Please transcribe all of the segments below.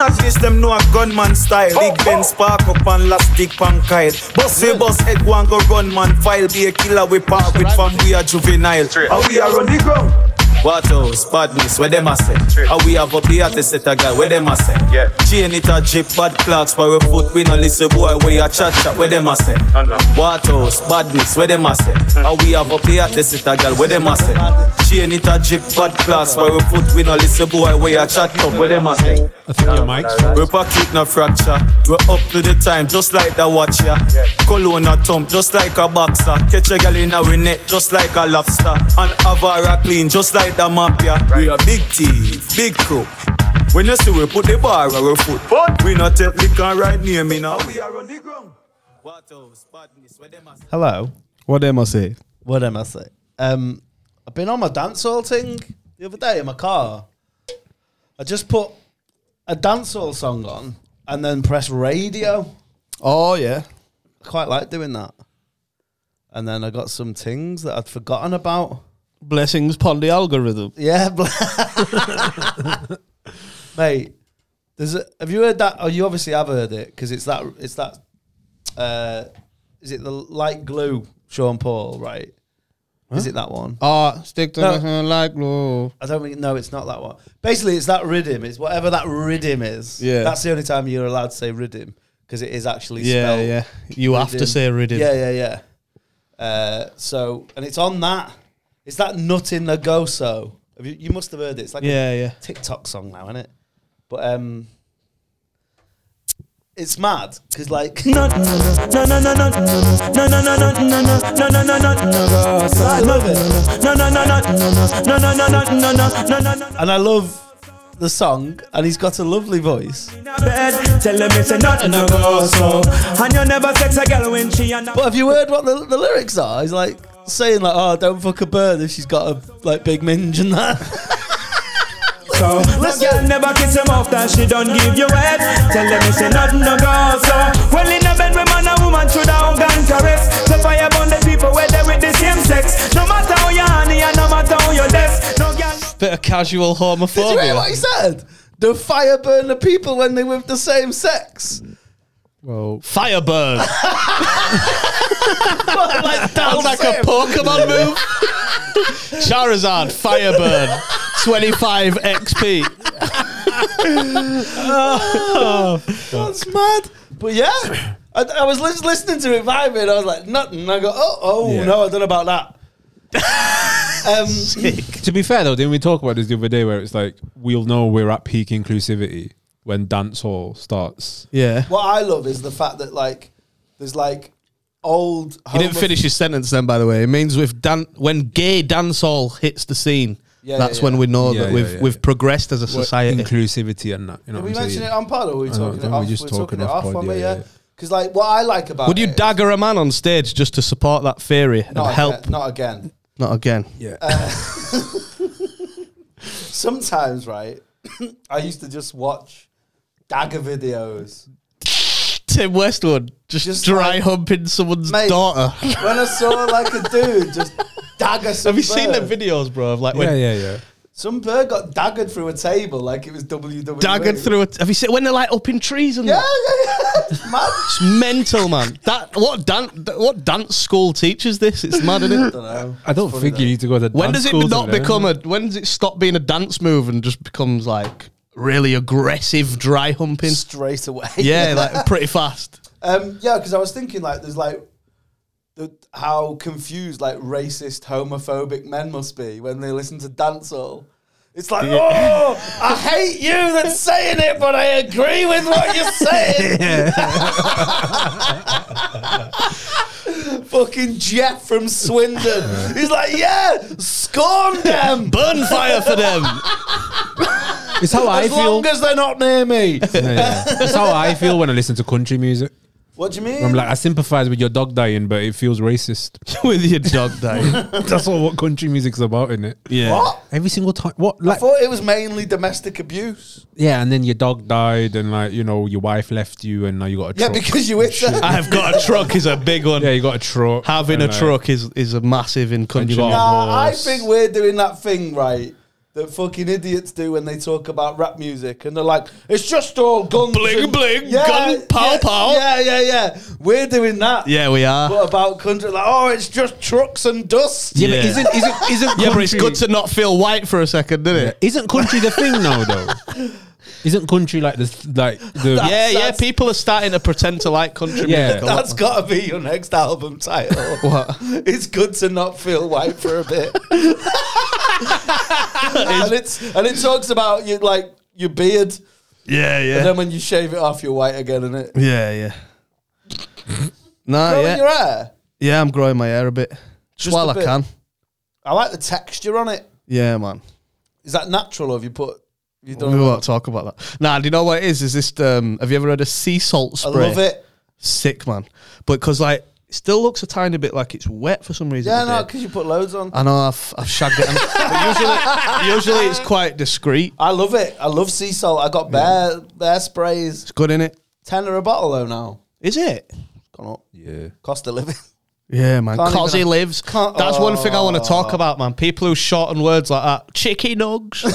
At least them know a gunman style. Big Ben spark up and last dick pan Kyle. Boss we boss head go and go run man file. Be a killer we part with from we are juvenile. And we are on the ground. What else? Badness, where them a say? How we have up here to set a guy, where them a say? Yeah. Chain it a drip, bad clocks for a foot. We no listen boy, where you chat, where them a say? What else? Badness, where them a say? How we have up here to set a guy, where them a say? Chain it a drip, bad clocks for a foot. We no listen boy, where you chat, where them a say? I think your mic's right. We're pocket no fracture. We're up to the time, just like the watcher. Cologne a thump, just like a boxer. Catch a girl in our net, just like a lobster. And Avara clean, just like the mafia. We a big thief, big crook. When you see we put the bar on our foot, we not take liquor right near me now. We are on the ground. What else? Badness, where them a say? Hello. What am I say? What am I say? I've been on my dancehall thing the other day in my car. I just put a dancehall song on and then press radio. Oh, yeah. I quite like doing that. And then I got some things that I'd forgotten about. Blessings upon the algorithm. Yeah. Mate, have you heard that? Oh, you obviously have heard it because it's that, is it the Light Glue, Sean Paul, right? Huh? Is it that one? Oh, stick to the like glue. I don't think, no, it's not that one. Basically, it's that rhythm. It's whatever that rhythm is. Yeah. That's the only time you're allowed to say rhythm because it is actually spelled. Yeah. You have to say rhythm. Yeah. So, and it's on that. It's that Nut in the Go-So. You must have heard it. It's like a TikTok song now, isn't it? But it's mad because like I love it. And I love the song, and he's got a lovely voice. But have you heard what the lyrics are? He's like saying like, "Oh, don't fuck a bird if she's got a like big minge and that." So listen, never kiss him off that she don't give you head. Tell them it's nothing no go so. Well in a bed with man and woman through the organ caress. So fire burn the people where they with the same sex. No matter how you honey and no matter how you desk. No girl. Bit of casual homophobia. Did you hear what he said? The fire burn the people when they with the same sex. Well, Firebird. Sounds like a Pokemon move. Charizard, Firebird, 25 XP. That's mad. But yeah, I was listening to it vibing. I was like, nothing. I go, no, I don't know about that. To be fair though, didn't we talk about this the other day where it's like we'll know we're at peak inclusivity when dancehall starts? Yeah. What I love is the fact that like there's like old. He didn't finish his sentence then, by the way. It means when gay dancehall hits the scene, that's when we know that we've progressed as a society. Inclusivity and that. You know Did what we I'm mention saying? it on pod or were we talking it off? We're just talking it off pod, yeah. Because like what I like about Would you dagger a man on stage just to support that theory and help? Not again. Not again. Yeah. Sometimes, right, I used to just watch dagger videos. Tim Westwood just dry humping someone's daughter. When I saw like a dude just dagger some Have you bird. seen the videos, bro? Of like when Yeah. Some bird got daggered through a table like it was WWE. Daggered through have you seen when they're like up in trees and Yeah. It's mad. It's mental, man. What dance school teaches this? It's mad, isn't it? I don't know. I don't think you need to go to When dance does it schools not over there, become when does it stop being a dance move and just becomes like really aggressive dry humping? Straight away. Yeah, like pretty fast. Yeah, because I was thinking like there's like how confused like racist, homophobic men must be when they listen to dancehall. It's like, oh, I hate you that's saying it, but I agree with what you're saying. Fucking Jeff from Swindon. He's like, yeah, scorn them. Burn fire for them. It's how I as feel. long as they're not near me. It's how I feel when I listen to country music. What do you mean? I'm like, I sympathize with your dog dying, but it feels racist. With your dog dying. That's what country music's about, isn't it? Yeah. What? Every single time. What? I Like, thought it was mainly domestic abuse. yeah, and then your dog died, and like, you know, your wife left you, and now you got a truck. Yeah, because you hit her. I've got a truck is a big one. Yeah, you got a truck. Having a and, like, truck is a massive in country. you got a Nah, I horse. think we're doing that thing right that fucking idiots do when they talk about rap music, and they're like, it's just all guns, Bling, bling, gun, pow, pow. Yeah. We're doing that. Yeah, we are. What about country? Like, oh, it's just trucks and dust. Yeah, but isn't Yeah, but it's good to not feel white for a second, isn't it? Isn't country the thing now, though? Isn't country like the Yeah. People are starting to pretend to like country music. That's got to be your next album title. What? It's good to not feel white for a bit. and it talks about your beard. Yeah. And then when you shave it off, you're white again, isn't it? Yeah. Growing your hair. Yeah, I'm growing my hair a bit. Just while I can. I like the texture on it. Yeah, man. Is that natural, or have you put? We won't talk about that. Nah, do you know what it is? Is this? Have you ever had a sea salt spray? I love it. Sick, man. But because it still looks a tiny bit like it's wet for some reason. Yeah, no, because you put loads on. I know. I've shagged it. But usually it's quite discreet. I love it. I love sea salt. I got bear sprays. It's good, innit? £10 a bottle though now. Is it? It's gone up. Yeah. Cost of living. Yeah, man. Cause he lives. That's one thing I want to talk about, man. People who shorten words like that. Chicky nugs.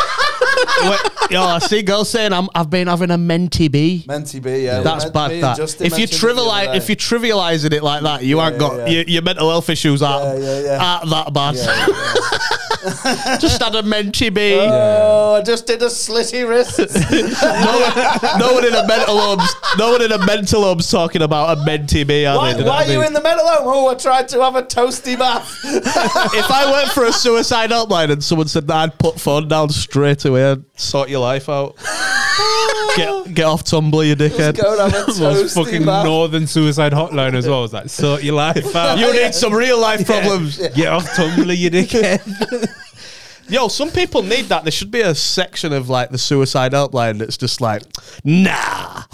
I see girls saying I've been having a Menti B. Menti B, yeah. That's bad. That if you trivializing it like that, you ain't got your mental health issues aren't that bad. Just had a Menti B. Oh, I just did a slitty wrist. no one in a mental home's talking about a Menti B. Why are you in the mental home? Oh, I tried to have a toasty bath. If I went for a suicide hotline and someone said that, I'd put phone down straight away and sort your life out. Get off Tumblr, you dickhead. Just go and have a Most toasty fucking bath. northern suicide hotline as well. It's like, sort your life out. You need some real life problems. Get off Tumblr, you dickhead. Yo, some people need that. There should be a section of like the suicide helpline that's just like, nah.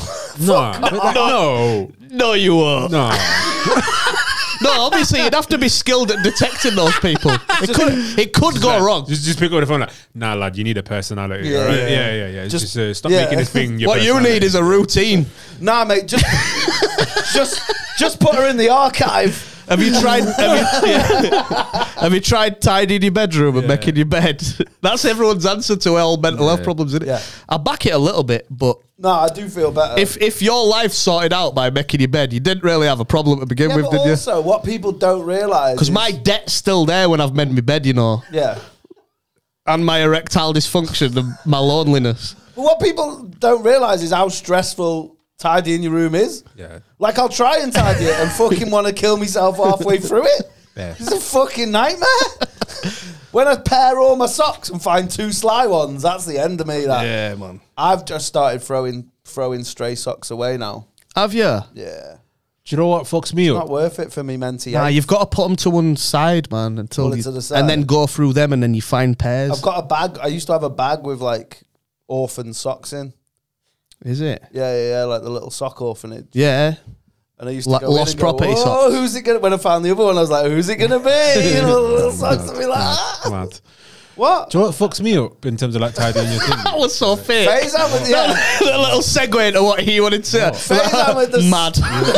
No, you won't. No. No, obviously you'd have to be skilled at detecting those people. It could go wrong. Just pick up the phone like, nah, lad, you need a personality. Yeah, right? yeah. Yeah. Just stop making this thing your What you need is a routine. Nah, mate, just put her in the archive. Have you tried? Have you tried tidying your bedroom and making your bed? That's everyone's answer to all mental health problems, isn't it? Yeah. I back it a little bit, but No, I do feel better. if your life's sorted out by making your bed, you didn't really have a problem to begin with, but did you? also, what people don't realise Because my debt's still there when I've made my bed, you know, yeah. and my erectile dysfunction and my loneliness. But what people don't realise is how stressful tidying your room is. Yeah. Like, I'll try and tidy it and fucking want to kill myself halfway through it. Yeah. It's a fucking nightmare. When I pair all my socks and find 2 sly ones, that's the end of me. That. Yeah, man. I've just started throwing stray socks away now. Have you? Yeah. Do you know what fucks me Not up? worth it for me, Menti. Nah, you've got to put them to one side, man, Pull it to the side. and then go through them, and then you find pairs. I've got a bag. I used to have a bag with like orphan socks in. Is it? Yeah, like the little sock orphanage. Yeah. And I used to go Lost in and go, property "Whoa, socks." who's it gonna? When I found the other one, I was like, "Who's it gonna be?" You know, the little socks would be like, "Ah." Mad. What? Do you know what fucks me up in terms of like tidying your thing? That was so fake. Phase out with yeah. A little segue into what he wanted to say. Phase out with the Mad.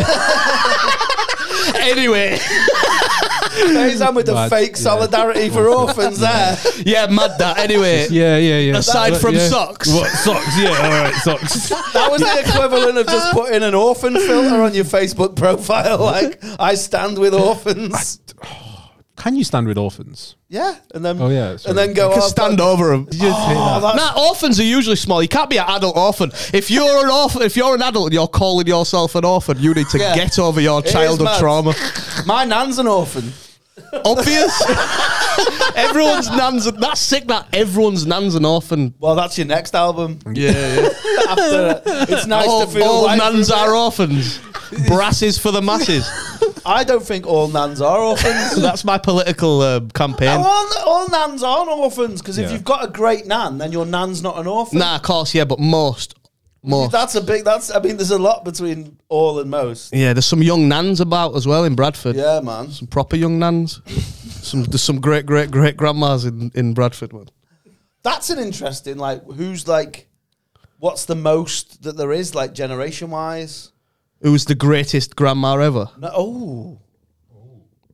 Anyway. Phase out with the Mad, fake solidarity for orphans there. Yeah, mad that. Anyway. Yeah. Aside from socks. What, socks? Yeah, all right, socks. That was the equivalent of just putting an orphan filter on your Facebook profile. Like, I stand with orphans. Can you stand with orphans? Yeah, and then that's and right. then go You can "Oh, stand but- over them. that's- Nah, orphans are usually small. You can't be an adult orphan. If you're an orphan, if you're an adult and you're calling yourself an orphan, you need to Yeah. get over your It is childhood mad. trauma. My nan's an orphan. Obvious. Everyone's nan's. That's sick. That everyone's nan's an orphan. Well, that's your next album. Yeah. After it's nice all to feel all like nans are orphans. Brasses for the masses. I don't think all nans are orphans. That's my political campaign. All nans aren't orphans, because if Yeah. you've got a great nan, then your nan's not an orphan. Nah, of course, yeah, but most. I mean, there's a lot between all and most. Yeah, there's some young nans about as well in Bradford. Yeah, man. Some proper young nans. There's some great grandmas in Bradford, man. That's an interesting, like, who's like, what's the most that there is, like, generation wise? Who's the greatest grandma ever? No,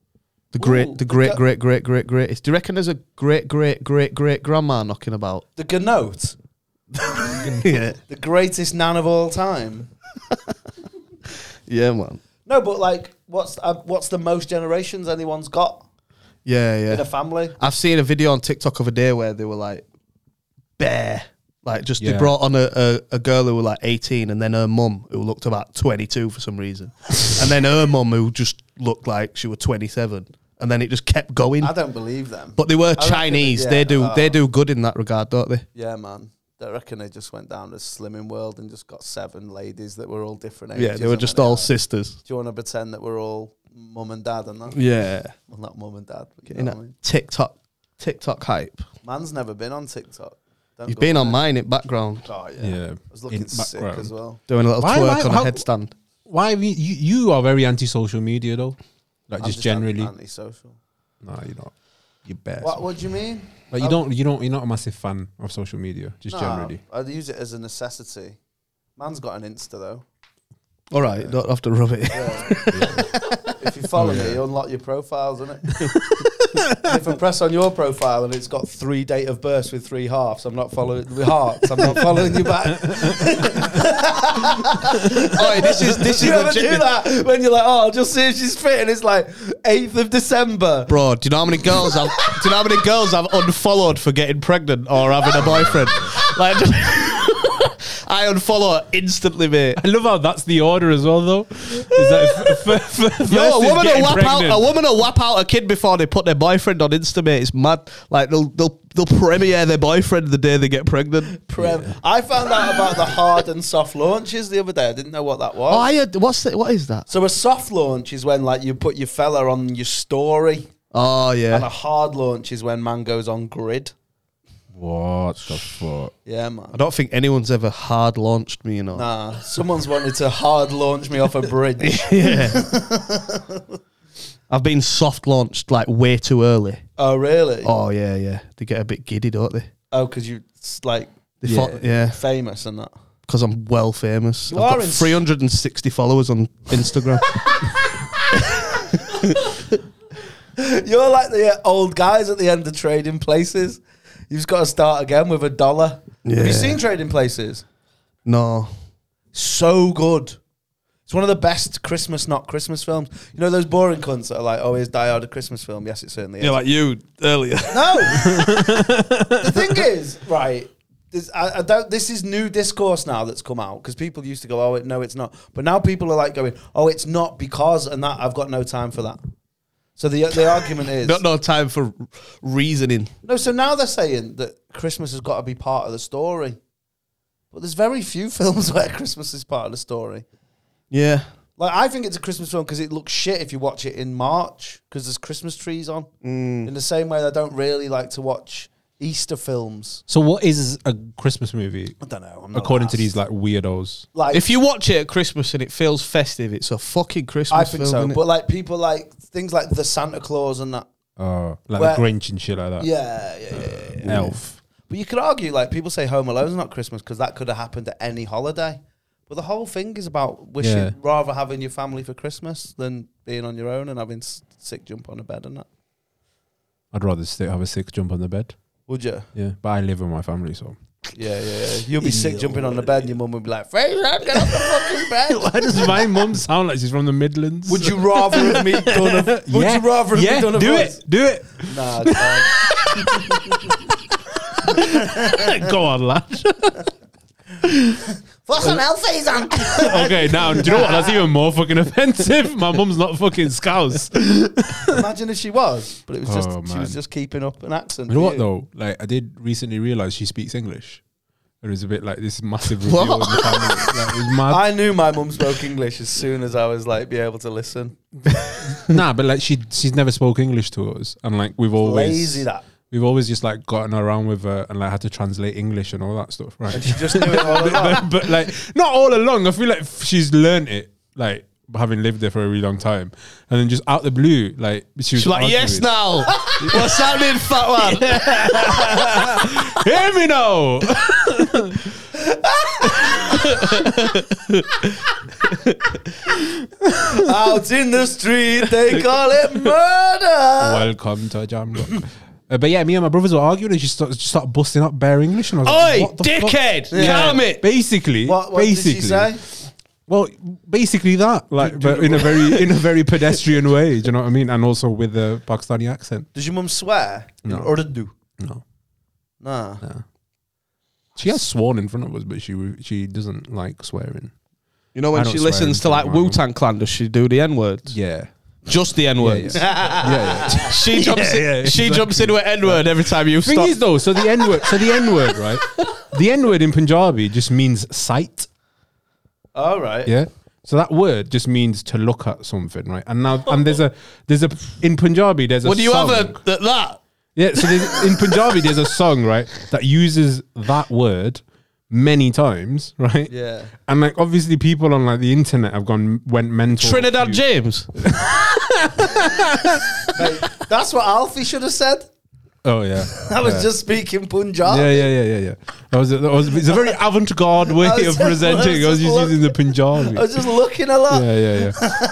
The greatest. Do you reckon there's a great grandma knocking about? The Gnote. Yeah. The greatest nan of all time. Yeah, man. No, but like, what's the most generations anyone's got Yeah. in a family? I've seen a video on TikTok of a day where they were like, bare. Like, just they Yeah. brought on a girl who was like 18 and then her mum who looked about 22 for some reason. And then her mum who just looked like she was 27. And then it just kept going. I don't believe them. But they were reckon Chinese. that- yeah, They do good in that regard, don't they? Yeah, man. I reckon they just went down to Slimming World and just got 7 ladies that were all different ages. Yeah, they were and just then, all sisters. Do you want to pretend that we're all mum and dad and that? Yeah. Well, not mum and dad. But you In know that what I mean? TikTok hype. Man's never been on TikTok. Don't You've go been on there. mine in background, Oh, yeah. Yeah. I was looking In sick background. as well. doing a little Why- twerk on how- a headstand. Why you are very anti-social media though? Like I'm just generally. antisocial. No, you're not. You're best. What do you mean? Like you're not a massive fan of social media, just generally. I'd use it as a necessity. Man's got an Insta though. All right, you don't have to rub it. If you follow me, you unlock your profiles, innit? If I press on your profile and it's got 3 date of births with 3 halves, I'm not following with hearts. I'm not following you back. Right, this is You ever do legit. that when you're like, oh, I'll just see if she's fit, and it's like 8th of December. Bro, do you know how many girls I've unfollowed for getting pregnant or having a boyfriend? Like, I unfollow her instantly, mate. I love how that's the order as well, though. Is that Yo, a woman will whap out a kid before they put their boyfriend on Insta, mate. It's mad. Like they'll premiere their boyfriend the day they get pregnant. I found out about the hard and soft launches the other day. I didn't know what that was. Oh, I heard, what is that? So a soft launch is when like you put your fella on your story, Oh and a yeah. hard launch is when man goes on grid. What the fuck? Yeah, man. I don't think anyone's ever hard launched me, you know. Nah, someone's wanted to hard launch me off a bridge. Yeah. I've been soft launched like way too early. Oh, really? Oh yeah. They get a bit giddy, don't they? Oh, because you're like Yeah. famous and that. Because I'm well famous. You I've are got 360 followers on Instagram. You're like the old guys at the end of Trading Places. You've just got to start again with $1. Have Yeah. you seen Trading Places? No. So good. It's one of the best Christmas, not Christmas films. You know those boring cunts that are like, oh, here's Die Hard, a Christmas film. Yes, it certainly is. Yeah, like you earlier. No. The thing is, right, I don't. This is new discourse now that's come out because people used to go, oh, no, it's not. But now people are like going, oh, it's not because, and that I've got no time for that. So the argument is... Not no time for reasoning. No, so now they're saying that Christmas has got to be part of the story. But there's very few films where Christmas is part of the story. Yeah. Like, I think it's a Christmas film because it looks shit if you watch it in March because there's Christmas trees on. In the same way I don't really like to watch Easter films. So what is a Christmas movie? I don't know. I'm not According to asked. these like weirdos. Like, If you watch it at Christmas and it feels festive, it's a fucking Christmas I think film, so. innit? But like people like things like the Santa Claus and that. Like Where- the Grinch and shit like that. Yeah. Elf. But you could argue, like, people say Home Alone's not Christmas because that could have happened at any holiday. But the whole thing is about wishing, Yeah. rather having your family for Christmas than being on your own and having sick jump on a bed and that. I'd rather have a sick jump on the bed. Would you? Yeah, but I live with my family, so. Yeah. You'll be sick jumping on the bed and your mum would be like, Fraser, get off the fucking bed. Why does my mum sound like she's from the Midlands? Would you rather have me done a Would you rather have me done a do voice? it. Do it. Nah, Go on, lad. fucking hell, Faison. Okay, now, do you know what? That's even more fucking offensive. My mum's not fucking Scouse. Imagine if she was, but it was just Oh, she man. was just keeping up an accent. You know for what, though? Like, I did recently realise she speaks English. It was a bit like this massive reveal in the family. Like, it was mad. I knew my mum spoke English as soon as I was like be able to listen. Nah, but like she's never spoke English to us, and like we've always just like gotten around with her and like had to translate English and all that stuff, right? And she just knew it all along. but like not all along. I feel like she's learned it, like having lived there for a really long time, and then just out the blue, like she was She's like, arguing. yes, now. What's happening, fat one? Hear me now. Out in the street, they call it murder. Welcome to Jam Rock. But yeah, me and my brothers were arguing and she started busting up bare English. And I was Oi, like, what the dickhead! fuck? Calm it. Basically. What basically, did she say? Well, basically that, like, but in a very pedestrian way. Do you know what I mean? And also with a Pakistani accent. Does your mum swear? No. Or do? No. Nah. She has sworn in front of us, but she doesn't like swearing. You know when I don't she swear listens in to like front of my Wu-Tang Clan, does she do the N-words? Yeah. Just the N-words. Yeah. She jumps she jumps into an N-word every time you Thing stop. is though, so the N-word, right? The N-word in Punjabi just means sight. All right. Yeah. So that word just means to look at something, right? And there's a in Punjabi there's a Well, do you song. have that? Yeah, so in Punjabi there's a song, right, that uses that word many times, right? Yeah. And like obviously people on like the internet went mental. Trinidad James. Mate, that's what Alfie should have said. Oh yeah. I was just speaking Punjabi. Yeah. It's a very avant-garde way I was of just- presenting. I was just using the Punjabi. I was just looking a lot. Yeah.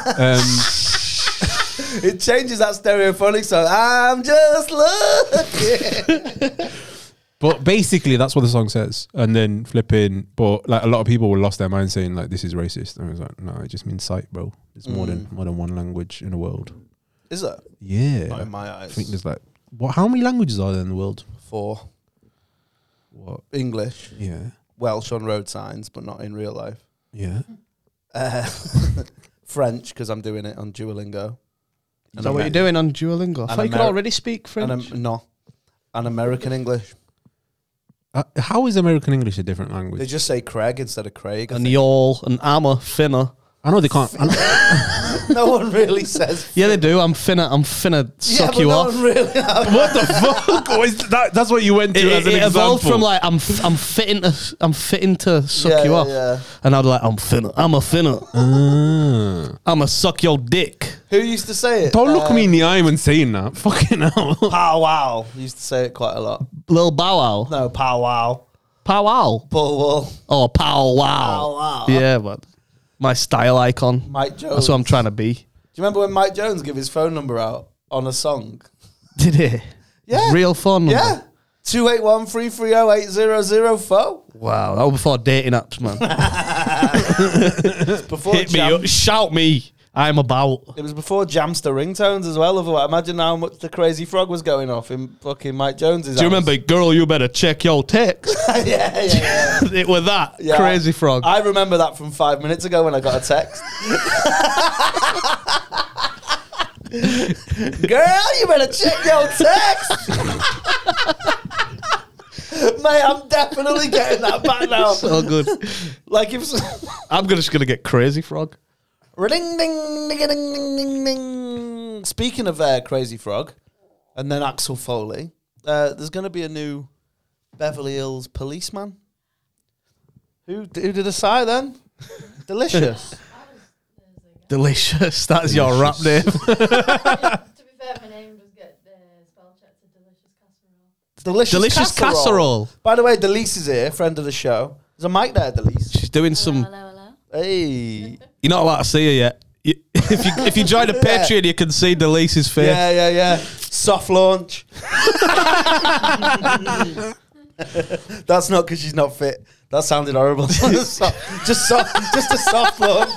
It changes that stereophonic song. I'm just looking. But basically, that's what the song says. And then flipping, but like a lot of people were lost their mind saying like this is racist. And I was like, no, it just means sight, bro. It's more than one language in the world. Is it? Yeah. Not in my I eyes. think there's like how many languages are there in the world? 4. What? English, Yeah. Welsh on road signs, but not in real life. Yeah. French, because I'm doing it on Duolingo. Is that what you're doing on Duolingo? I thought you could already speak French. And American English. How is American English a different language? They just say Craig instead of Craig. And y'all, and I'm a finna. I know they can't. No one really says. Yeah, they do. I'm finna suck you no off. one really. What the fuck? That's what you went to as an It evolved example. from like I'm fitting to suck you off, and I'd be like I'm a finna, I'ma suck your dick. Who used to say it? Don't look me in the eye when saying that. Fucking hell. Pow wow. Used to say it quite a lot. Lil Bow Wow, No, pow wow. Pow Wow, Bull wool. oh Pow Wow, Pow wow. yeah, but my style icon. Mike Jones. That's what I'm trying to be. Do you remember when Mike Jones gave his phone number out on a song? Did it? Yeah. Real phone number. Yeah. 281-330-8004. Wow, that was before dating apps, man. Before Hit me up, shout me. I'm about. It was before Jamster ringtones as well. Otherwise, imagine how much the Crazy Frog was going off in fucking Mike Jones's. Do you remember, girl? You better check your text. yeah. It was that Yeah. Crazy Frog. I remember that from 5 minutes ago when I got a text. Girl, you better check your text. Mate, I'm definitely getting that back now. So good. Like if I'm just gonna get Crazy Frog. Ring, ding, ding, ding, ding, ding. Speaking of Crazy Frog, and then Axel Foley, there's going to be a new Beverly Hills policeman. Who did a sigh then? Delicious. Delicious. That's your rap name. To be fair, my name does get spell checked to Delicious Casserole. Delicious Casserole. By the way, Delise is here, friend of the show. There's a mic there, Delise. She's doing some. Hello. Hey. You're not allowed to see her yet. If you join the Patreon, you can see Delise's face. Yeah. Soft launch. That's not because she's not fit. That sounded horrible. Just a soft launch.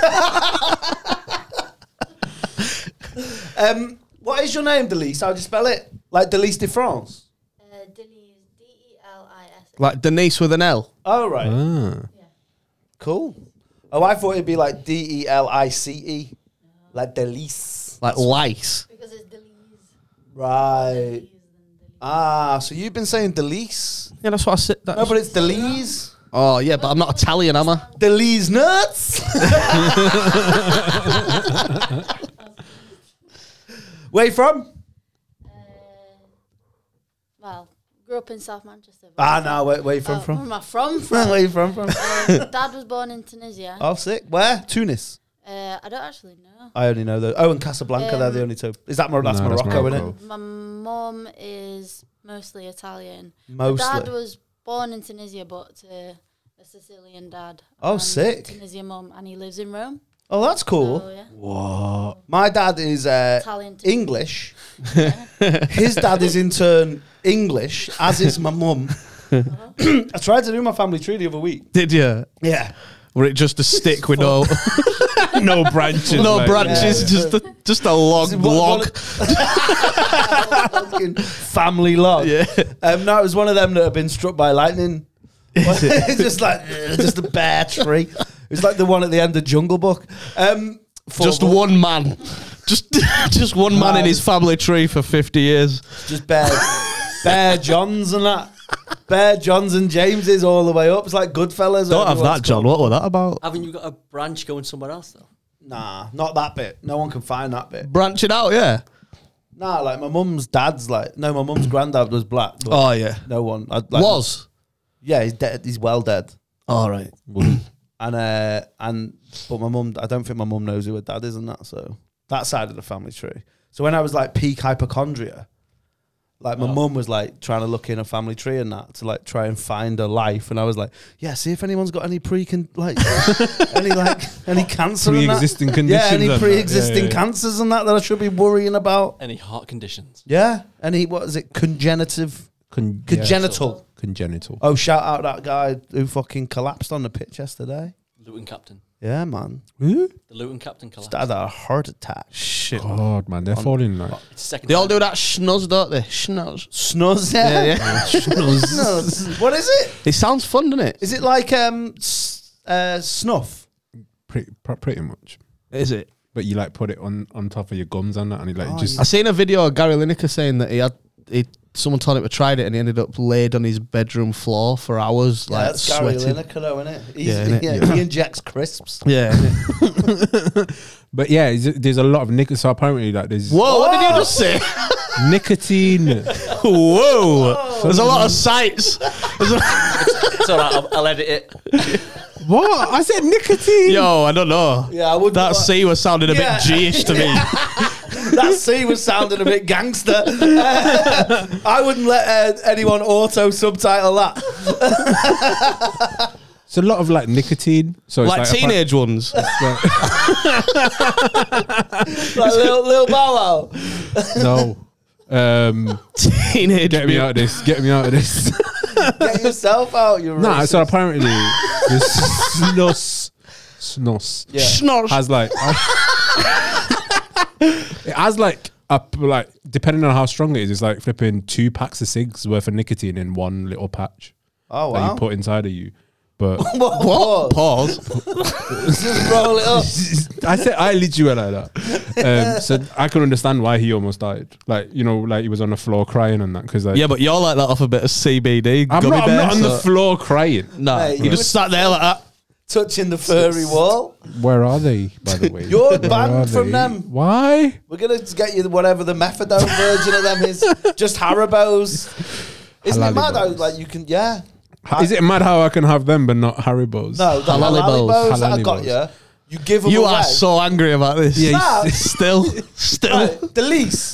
What is your name, Delise? How do you spell it? Like Delise de France? Denise, Delis. Like Denise with an L. Oh, right. Ah. Cool. Oh, I thought it'd be like Delice. Like Delise. Like lice. Because it's Delise. Right. Ah, so you've been saying Delise? Yeah, that's what I said. No, but it's Delise. Oh, yeah, but I'm not Italian, am I? Delise nuts. Where you from? Well, grew up in South Manchester. No, where you from? Where am I from? Where you from? Dad was born in Tunisia. Oh, sick. Where? Tunis. I don't actually know. I only know those. Oh, and Casablanca, they're the only two. Is that that's No, that's Morocco, isn't Morocco. it? My mum is mostly Italian. Mostly. My dad was born in Tunisia, but a Sicilian dad. Oh, and sick. Tunisian mum, and he lives in Rome. Oh, that's cool. So, yeah. What? My dad is Italian too. English. His dad is in turn English, as is my mum. I tried to do my family tree the other week. Did you? Yeah. Were it just a stick with no No branches. no like- branches, Yeah. just a log What- block? Fucking family log. Yeah. No, it was one of them that had been struck by lightning. It's just a bare tree. It's like the one at the end of Jungle Book. Just one man. Just one man in his family tree for 50 years. Just Bear Johns and that. Bear Johns and Jameses all the way up. It's like Goodfellas. Don't have that, John. What was that about? Haven't you got a branch going somewhere else though? Nah, not that bit. No one can find that bit. Branching out, yeah. Nah, like my mum's dad's like, no, my mum's granddad was black. But Oh, yeah. no one. Was? Yeah, he's dead. He's well dead. All right. But my mum, I don't think my mum knows who her dad is and that. So that side of the family tree. So when I was like peak hypochondria, like my mum was like trying to look in a family tree and that to like try and find a life, and I was like, yeah, see if anyone's got any any cancer, and that. Pre-existing Yeah, conditions any and that. pre-existing Yeah. cancers and that I should be worrying about. Any heart conditions? Yeah, what is it? Congenital. Congenital. Oh, shout out that guy who fucking collapsed on the pitch yesterday. Luton captain. Yeah, man. Who? The Luton captain collapsed. Just had a heart attack. Shit. God, man, they're falling like. It's the second They all time. do that schnuzz, don't they? Schnuzz. Snuzz, Yeah, yeah. yeah. Snuzz. What is it? It sounds fun, doesn't it? Is it like snuff? Pretty much. Is it? But you like put it on top of your gums and that, and it like Oh, just. I seen a video of Gary Lineker saying that someone told him to try it and he ended up laid on his bedroom floor for hours, Yeah, like that's Gary sweating. Lineker, though, isn't it? Yeah, innit? He injects crisps. Yeah. But yeah, there's a lot of nicotine. So apparently, like there's Whoa, what did you just say? nicotine. Whoa. There's a lot of sites. It's alright, I'll edit it. What? I said nicotine. Yo, I don't know. Yeah, I would. That C was sounding a Yeah. bit G-ish to me. That C was sounding a bit gangster. I wouldn't let anyone auto subtitle that. It's a lot of like nicotine. So it's Like teenage ones. Like little Bow Wow. No. Teenage. Get me out of this. Get me out of this. Get yourself out. You're Nah, racist. so apparently this snus Yeah. Schnorr. has like it has like depending on how strong it is, it's like flipping 2 packs of cigs worth of nicotine in one little patch Oh, that wow. you put inside of you. But What? Pause. Just roll it up. I literally went like that. So I can understand why he almost died. Like, you know, like he was on the floor crying and that because like Yeah, but you're like that off a bit of CBD. I'm gummy not bear, on the so- floor crying. No, Mate, you you just sat there like that. Touching the furry wall. Where are they, by the way? You're Where banned are from they? them. Why? We're going to get you whatever the methadone version of them is. Just Haribo's. Isn't it mad how, Halal-ibos. like, you can, yeah. Is it mad how I can have them but not Haribos? No, the Halal-ibos. Halal-ibos that I got Halal-ibos. you. You give them You away. are so angry about this. Yeah, Nah, Still. right, the lease.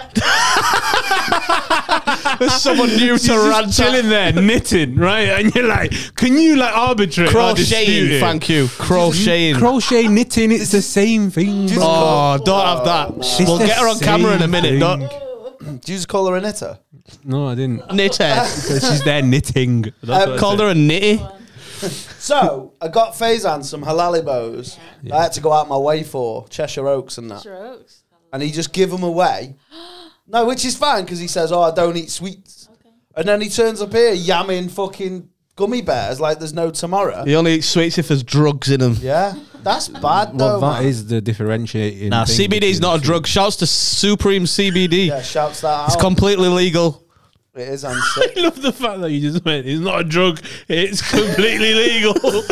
There's someone new to Just rant chilling there knitting, right? And you're like, can you like arbitrate? or dispute Crocheting, it? thank you. Crocheting. Crochet, knitting, it's the same thing. bro. Oh, don't have that. It's We'll the get her on camera in a same minute. thing. Don't Do you just call her a knitter? No, I didn't. knitter. She's there knitting. Called her a nitty. So, I got Faizan some Halalibos. I had to go out my way for Cheshire Oaks and that. Strokes. And he just give them away. No, which is fine because he says, "Oh, I don't eat sweets." Okay. And then he turns up here yamming fucking gummy bears like there's no tomorrow. You only eat sweets if there's drugs in them. Yeah, that's bad though. Well, that man. is the differentiating. Nah, thing CBD is between not a the two. drug. Shouts to Supreme CBD. Yeah, shouts that out. It's completely legal. It is, and I love the fact that you just went, it's not a drug, it's completely legal.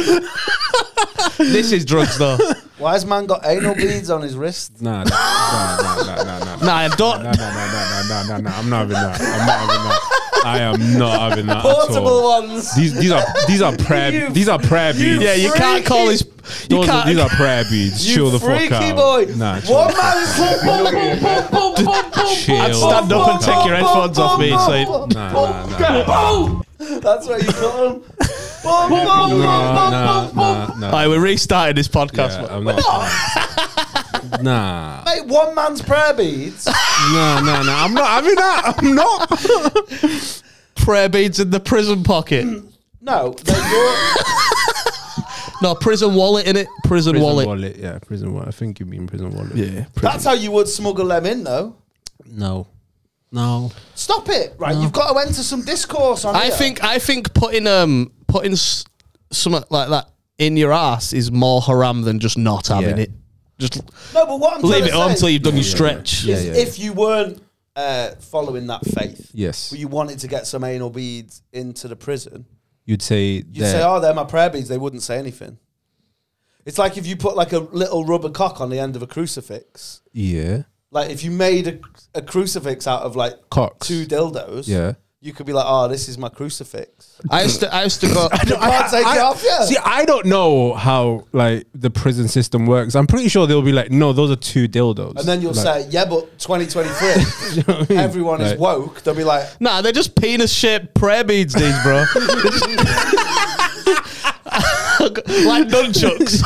This is drugs, though. why has man got anal beads on his wrist? Nah, Nah, I don't. I'm not having that. I'm not having that. I am not having that at Portable all. ones. These are prayer You- beads. Yeah, you can't call his. You These can't. are prayer beads. You Chill the fuck freaky out. boy. Nah, chill. One man's Chill. Stand up and take your headphones off me. So Nah. That's where you put them. No. Alright, we're restarting this podcast. Yeah, I'm not. Nah. Mate, one man's prayer beads. No. I'm not having that. I'm not. Prayer beads in the prison pocket. No, they're your. No, prison wallet in it. Prison wallet. Yeah, prison wallet. I think you mean prison wallet. Yeah. That's how you would smuggle them in, though. No. Stop it! Right, you've got to enter some discourse on I here. think putting something like that in your ass is more haram than just not having Yeah. it. Just No, but what I'm leave trying it to on say until you've done your stretch. Yeah. is if you weren't following that faith, Yes. but you wanted to get some anal beads into the prison, You'd say you'd say, "Oh, they're my prayer beads." They wouldn't say anything. It's like if you put like a little rubber cock on the end of a crucifix. yeah. Like if you made a crucifix out of like Cocks. 2 dildos, Yeah. you could be like, "Oh, this is my crucifix." I used to go. You can't take it off, yeah. See, I don't know how like the prison system works. I'm pretty sure they'll be like, no, those are 2 dildos. And then you'll Like, say, "Yeah, but 2023, you know what I mean? everyone is Like, woke." They'll be like, Nah, they're just penis-shaped prayer beads, these, bro. Like nunchucks.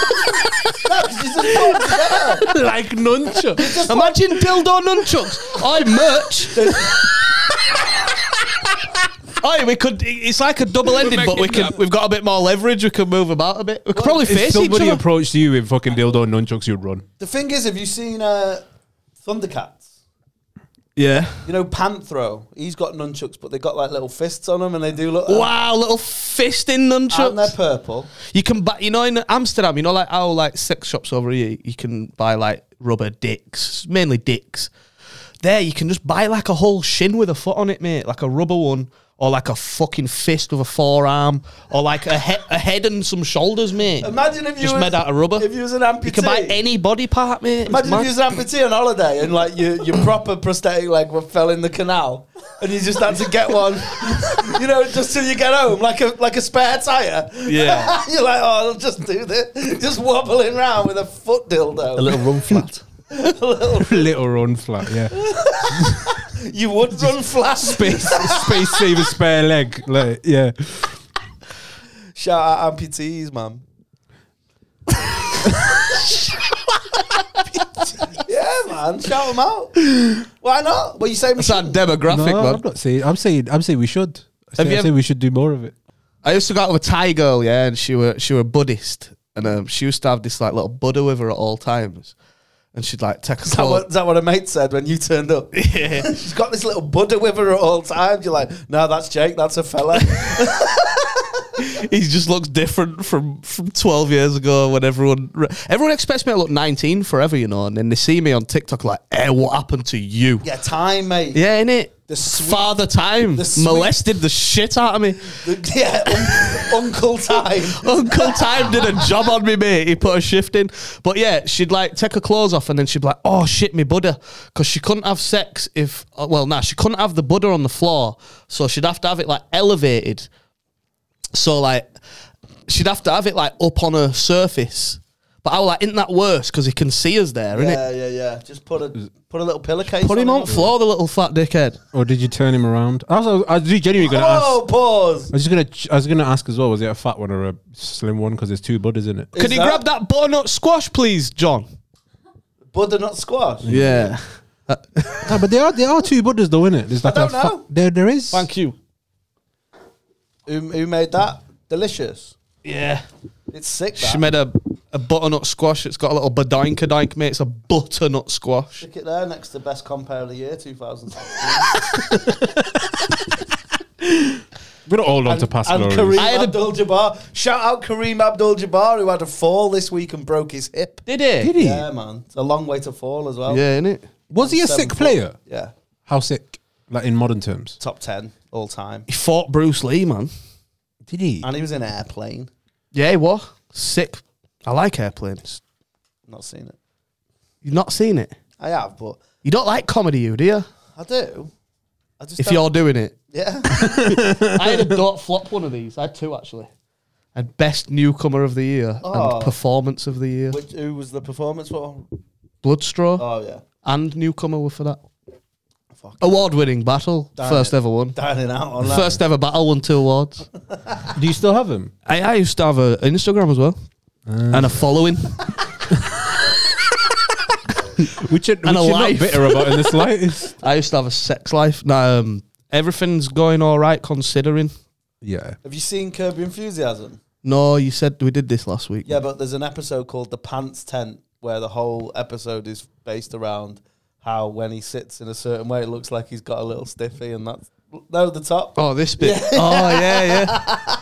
like nunchucks. Imagine dildo nunchucks. Merch. We could. It's like a double-ended, but we've got a bit more leverage. We can move about a bit. We could probably If face each somebody other. approached you with fucking dildo nunchucks, you'd run. the thing is, have you seen Thundercats? Yeah. You know Panthro? He's got nunchucks, but they got like little fists on them, and they do look. Wow, little fisting And they're nunchucks. purple. You can buy, in Amsterdam, like how like sex shops over here, you can buy like rubber dicks, mainly dicks. There, you can just buy like a whole shin with a foot on it, mate, like a rubber one, or like a fucking fist with a forearm, or like a head and some shoulders, mate. Imagine if you Just was, made out of rubber. If you was an amputee, You can buy any body part, mate. Imagine if you was an amputee on holiday and like your proper prosthetic leg fell in the canal, and you just had to get one, just till you get home, like a spare tire. Yeah. You're like, "Oh, I'll just do this," just wobbling around with a foot dildo. A little run flat. Little run flat, yeah. You would run flat. Space save a spare leg. Like, yeah. Shout out amputees, man. Yeah, man. Shout them out. Why not? What you saying? That's our demographic, No, man. I'm not saying. I'm saying we should. Have you I say we should do more of it. I used to go out with a Thai girl, yeah, and she were Buddhist, and she used to have this like little Buddha with her at all times, and she'd like take a Is that what a mate said when you turned up? Yeah. She's got this little Buddha with her at all times. You're like, "No, that's Jake. That's a fella." He just looks different from 12 years ago when everyone expects me to look 19 forever, and then they see me on TikTok like, "Hey, what happened to you?" Yeah, time, mate. Yeah, innit? The sweet- Father Time the sweet- molested the shit out of me. Uncle Time. Uncle Time did a job on me, mate. He put a shift in. But yeah, she'd like take her clothes off and then she'd be like, "Oh shit, me Buddha." Because she couldn't have sex she couldn't have the Buddha on the floor. So she'd have to have it like elevated. So like, she'd have to have it like up on a surface. But I was like, "Isn't that worse? Because he can see us there, innit?" Yeah. Just put a little pillowcase. Put him on the floor, the little fat dickhead. Or did you turn him around? I was genuinely going to ask. Oh, pause. I was gonna ask as well. Was it a fat one or a slim one? Because there's 2 Buddhas in it. Could you grab that butternut squash, please, John? Butternut squash? Yeah. No, but there are 2 Buddhas though, in it. There's like I don't know. There is. Thank you. Who made that? Delicious. Yeah. It's sick. She That. made a butternut squash. It's got a little badoinka-doink, mate. It's a butternut squash. Stick it there next to best compare of the year 2016. We're not all on to pass And glories. Kareem I had a- Abdul-Jabbar. Shout out Kareem Abdul-Jabbar, who had a fall this week and broke his hip. Did he? Did he? Yeah, man. It's a long way to fall as well. Yeah, innit? Was he a 7 sick foot. player? Yeah. How sick? Like in modern terms? Top 10 all time. He fought Bruce Lee, man. Did he? And he was in Airplane. Yeah, he was. Sick. I like airplanes. Not seen it. You've not seen it? I have, but You don't like comedy, you do you? I do. I just If don't- you're doing it. Yeah. I had a don't flop one of these. I had 2, actually. I had best newcomer of the year Oh. and performance of the year. Who was the performance for? Bloodstraw Oh, yeah. and newcomer were for that. Award-winning battle. First ever one. Dining out on that. First ever battle won 2 awards. Do you still have them? I used to have an Instagram as well. And a following. Which you're a not life. bitter about in the slightest. I used to have a sex life. No, everything's going all right considering. Yeah. Have you seen Curb Your Enthusiasm? No, you said we did this last week. Yeah, but there's an episode called The Pants Tent where the whole episode is based around how when he sits in a certain way, it looks like he's got a little stiffy, and that's the top. Oh, this bit. Yeah. Oh, yeah.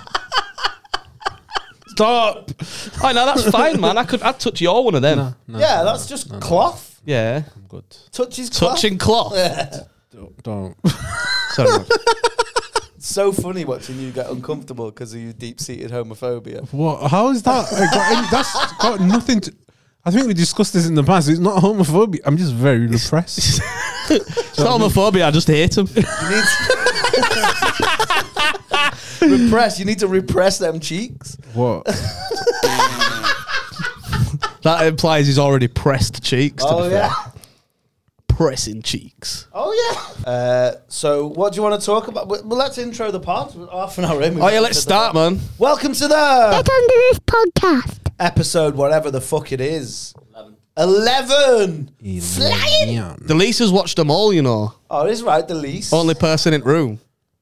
Stop. Oh, no, that's fine, man. I'd touch your one of them. No, yeah, that's just cloth. Yeah. I'm good. Touches cloth. Touching cloth. Yeah. Don't. Sorry. man. It's so funny watching you get uncomfortable because of your deep-seated homophobia. What? How is that? That's got nothing to. I think we discussed this in the past. It's not homophobia. I'm just very repressed. It's not homophobia. I just hate him. You need repress. You need to repress them cheeks. What? That implies he's already pressed cheeks. Oh yeah. Pressing cheeks. Oh yeah. So what do you want to talk about? Well, let's intro the pod. We're half an hour in. Oh yeah, let's start, man. Welcome to the Get Under This podcast. episode, whatever the fuck it is. 11. Flying. The Lisa's watched them all, you know. Oh, it is right. The least. Only person in the room.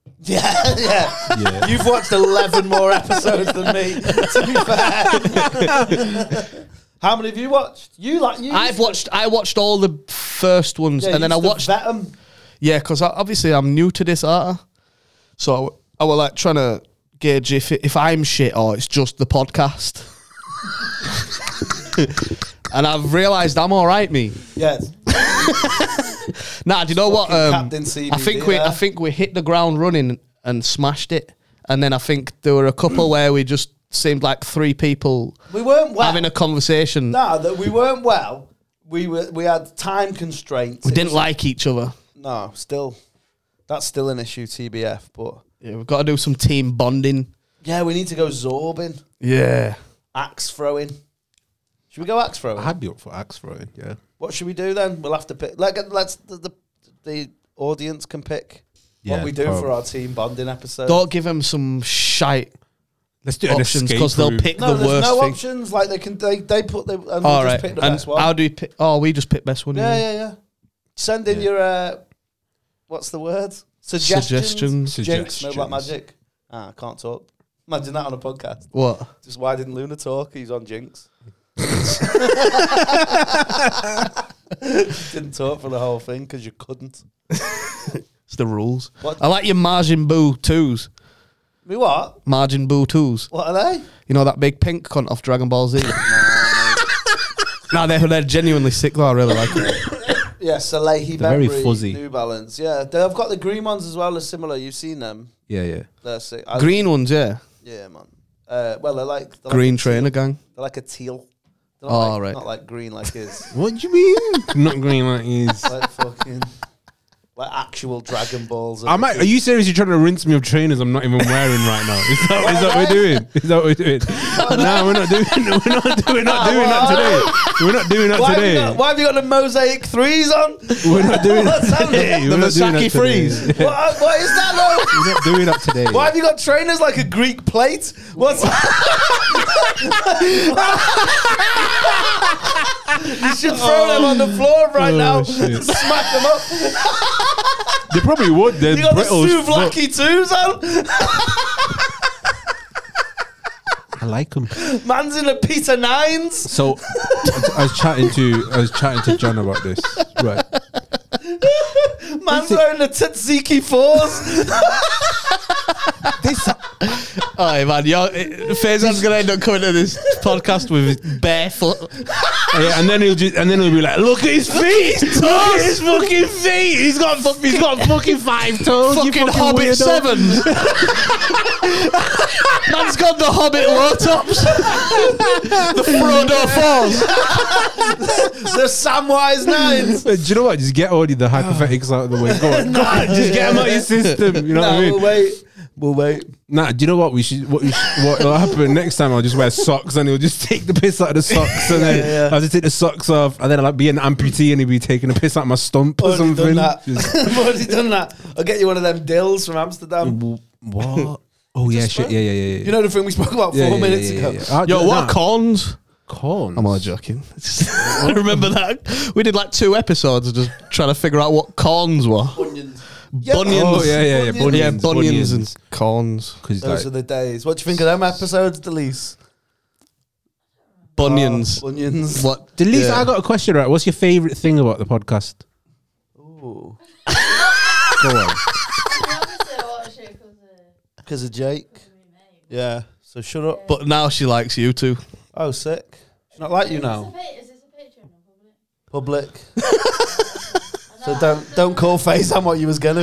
Yeah. You've watched 11 more episodes than me. To be fair. How many have you watched? You. I watched all the first ones, Yeah, and then I watched. vet 'em. Yeah, because obviously I'm new to this art, so I was like trying to gauge if I'm shit or it's just the podcast. And I've realised I'm all right, me. Yes. Nah, do you know what? Captain CBD I think we hit the ground running and smashed it, and then I think there were a couple where we just seemed like 3 people We weren't well. having a conversation. No, that we weren't well. We had time constraints. We didn't like each other. No, still. That's still an issue, TBF. But Yeah, we've got to do some team bonding. yeah, we need to go zorbing. Yeah. Axe throwing. Should we go axe throwing? I'd be up for axe throwing. Yeah. What should we do then? We'll have to pick. Let's the audience can pick what Yeah, we do probably. for our team bonding episode. Don't give them some shite Let's do an options escape because they'll room. pick no, the there's worst no thing. options. Like they put the and we'll All just right. pick the And best one. how do you pick? Oh, we just pick best one. Yeah. Send in your what's the word? Suggestions. Jinx, no black magic. I can't talk. Imagine that on a podcast. What? Just why didn't Luna talk? He's on Jinx. Didn't talk for the whole thing because you couldn't. It's the rules. What? I like your Majin Buu 2s. Me what? Majin Buu 2s. What are they? You know that big pink cunt off Dragon Ball Z? No, they're genuinely sick though. I really like them. Yeah, Salehi They're very Benbury, fuzzy. New Balance. Yeah, I've got the green ones as well. As similar. You've seen them. Yeah. They're sick. Green ones, yeah. Yeah, man. Well, they're like Green a teal. trainer gang. They're like a teal. They're Oh, like, right. Not like green like his. What do you mean? Not green like is. Like fucking. Like actual Dragon Balls. Are you seriously trying to rinse me of trainers I'm not even wearing right now? Is that what we're doing? Is that what we're doing? No, we're not doing that today. We're not doing that today. Why have you got the Mosaic 3s on? We're not doing that What's happening? today. We're not doing that Masaki today. freeze. What is that though? We're not doing that today. Why have you got trainers like a Greek plate? What's You should throw them on the floor right now. shit. Smack them up. They probably would. They're You got brittle. the Souvlaki 2s on? I like them. Man's in the Peter 9s. So I was chatting to John about this. Right. Man's wearing the Tzatziki 4s. Oh man, Faizan's gonna end up coming to this podcast with his barefoot. Yeah, and then he'll be like, look at his feet. Look at his fucking feet. He's got fucking 5 toes. you Fucking Hobbit weirdo. 7s. Man's got the Hobbit low tops. The Frodo 4s. The Samwise 9s. Do you know what? Just get all the hypothetics out of the way. Go on. Just get them out of your system. You know what I mean? Wait. We'll wait. Nah, do you know what what will happen next time? I'll just wear socks and he'll just take the piss out of the socks and then I'll just take the socks off and then I'll like be an amputee and he'll be taking the piss out of my stump or Already something. done that. I've already done that. I'll get you one of them dills from Amsterdam. What? Oh yeah, shit. Yeah. You know the thing we spoke about 4 minutes ago? Yo, what are corns? Corns? I'm only joking. I remember that. We did like 2 episodes just trying to figure out what corns were. Bunions. Bunions. Oh yeah. Bunions and corns. Those are the days. What do you think of them episodes, Delise? Bunions. Bunions. What? Delise, I got a question, right? What's your favourite thing about the podcast? Ooh. Go on. Because of Jake. Yeah. So shut up. But now she likes you too. Oh, sick. She's not like you now. Is this a Patreon or public? So don't call Faizan what you was gonna. I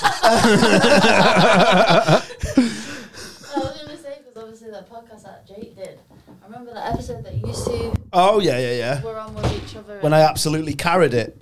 was going to say, because obviously that podcast that Jake did, I remember that episode that you two Oh yeah. were on with each other. When I absolutely carried it.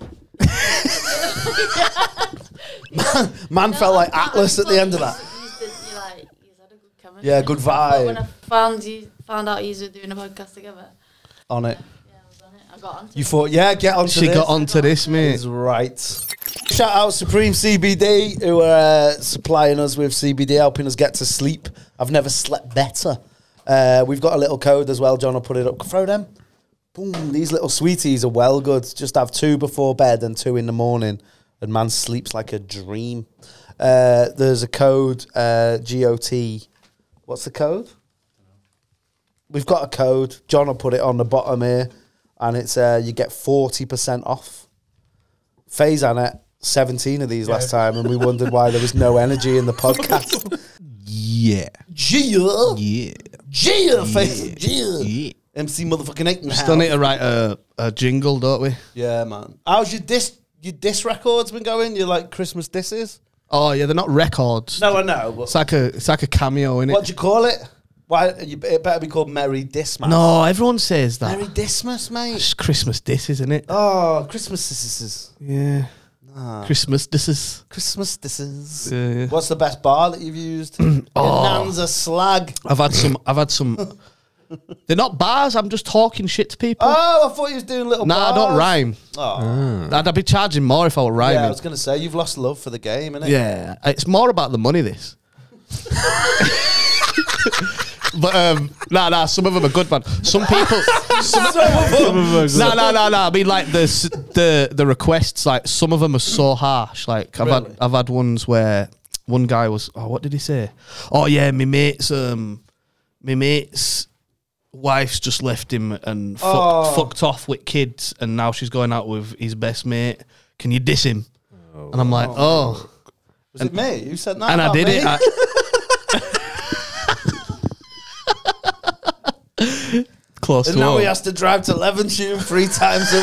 Man felt like Atlas at the end of that. You had a good chemistry. Yeah, good But vibe. when I found out you were doing a podcast together, On it. yeah, I was on it. I got onto You it. thought, yeah, get onto She this. got onto this, mate. Is right. Shout out Supreme CBD who are supplying us with CBD, helping us get to sleep. I've never slept better. We've got a little code as well. John will put it up. Throw them. Boom. These little sweeties are well good. Just have 2 before bed and 2 in the morning, and man sleeps like a dream. There's a code, GOT. What's the code? We've got a code. John will put it on the bottom here, and it's you get 40% off. Faizan ate 17 of these last time, and we wondered why there was no energy in the podcast. Yeah. Gia, Yeah. Faizan, Gia. Yeah. MC motherfucking Aiton. Still need to write a jingle, don't we? Yeah, man. How's your diss records been going? Your like Christmas disses? Oh yeah, they're not records. No, I know. But It's like a cameo, innit? what do you call it? Why? It better be called Merry Dissmas. No, everyone says that. Merry Dissmas, mate. It's Christmas diss, isn't it? Oh, Christmas disses. Yeah. Christmas disses. Christmas disses. Yeah. What's the best bar that you've used? Your nan's a slag. I've had some. They're not bars. I'm just talking shit to people. Oh, I thought you was doing little Nah, bars. I don't rhyme. Oh. I'd be charging more if I were rhyming. Yeah, I was going to say, you've lost love for the game, innit? Yeah, it's more about the money. This, but nah. Some of them are good, man. Some people, nah. I mean, like the requests, like some of them are so harsh. Like I've had ones where one guy was, oh, what did he say? Oh yeah, my mate's wife's just left him and fucked off with kids, and now she's going out with his best mate. Can you diss him? And I'm like, oh. Was it me? You said that? And I did it. Close And to now home. he has to drive to Levenshulme 3 times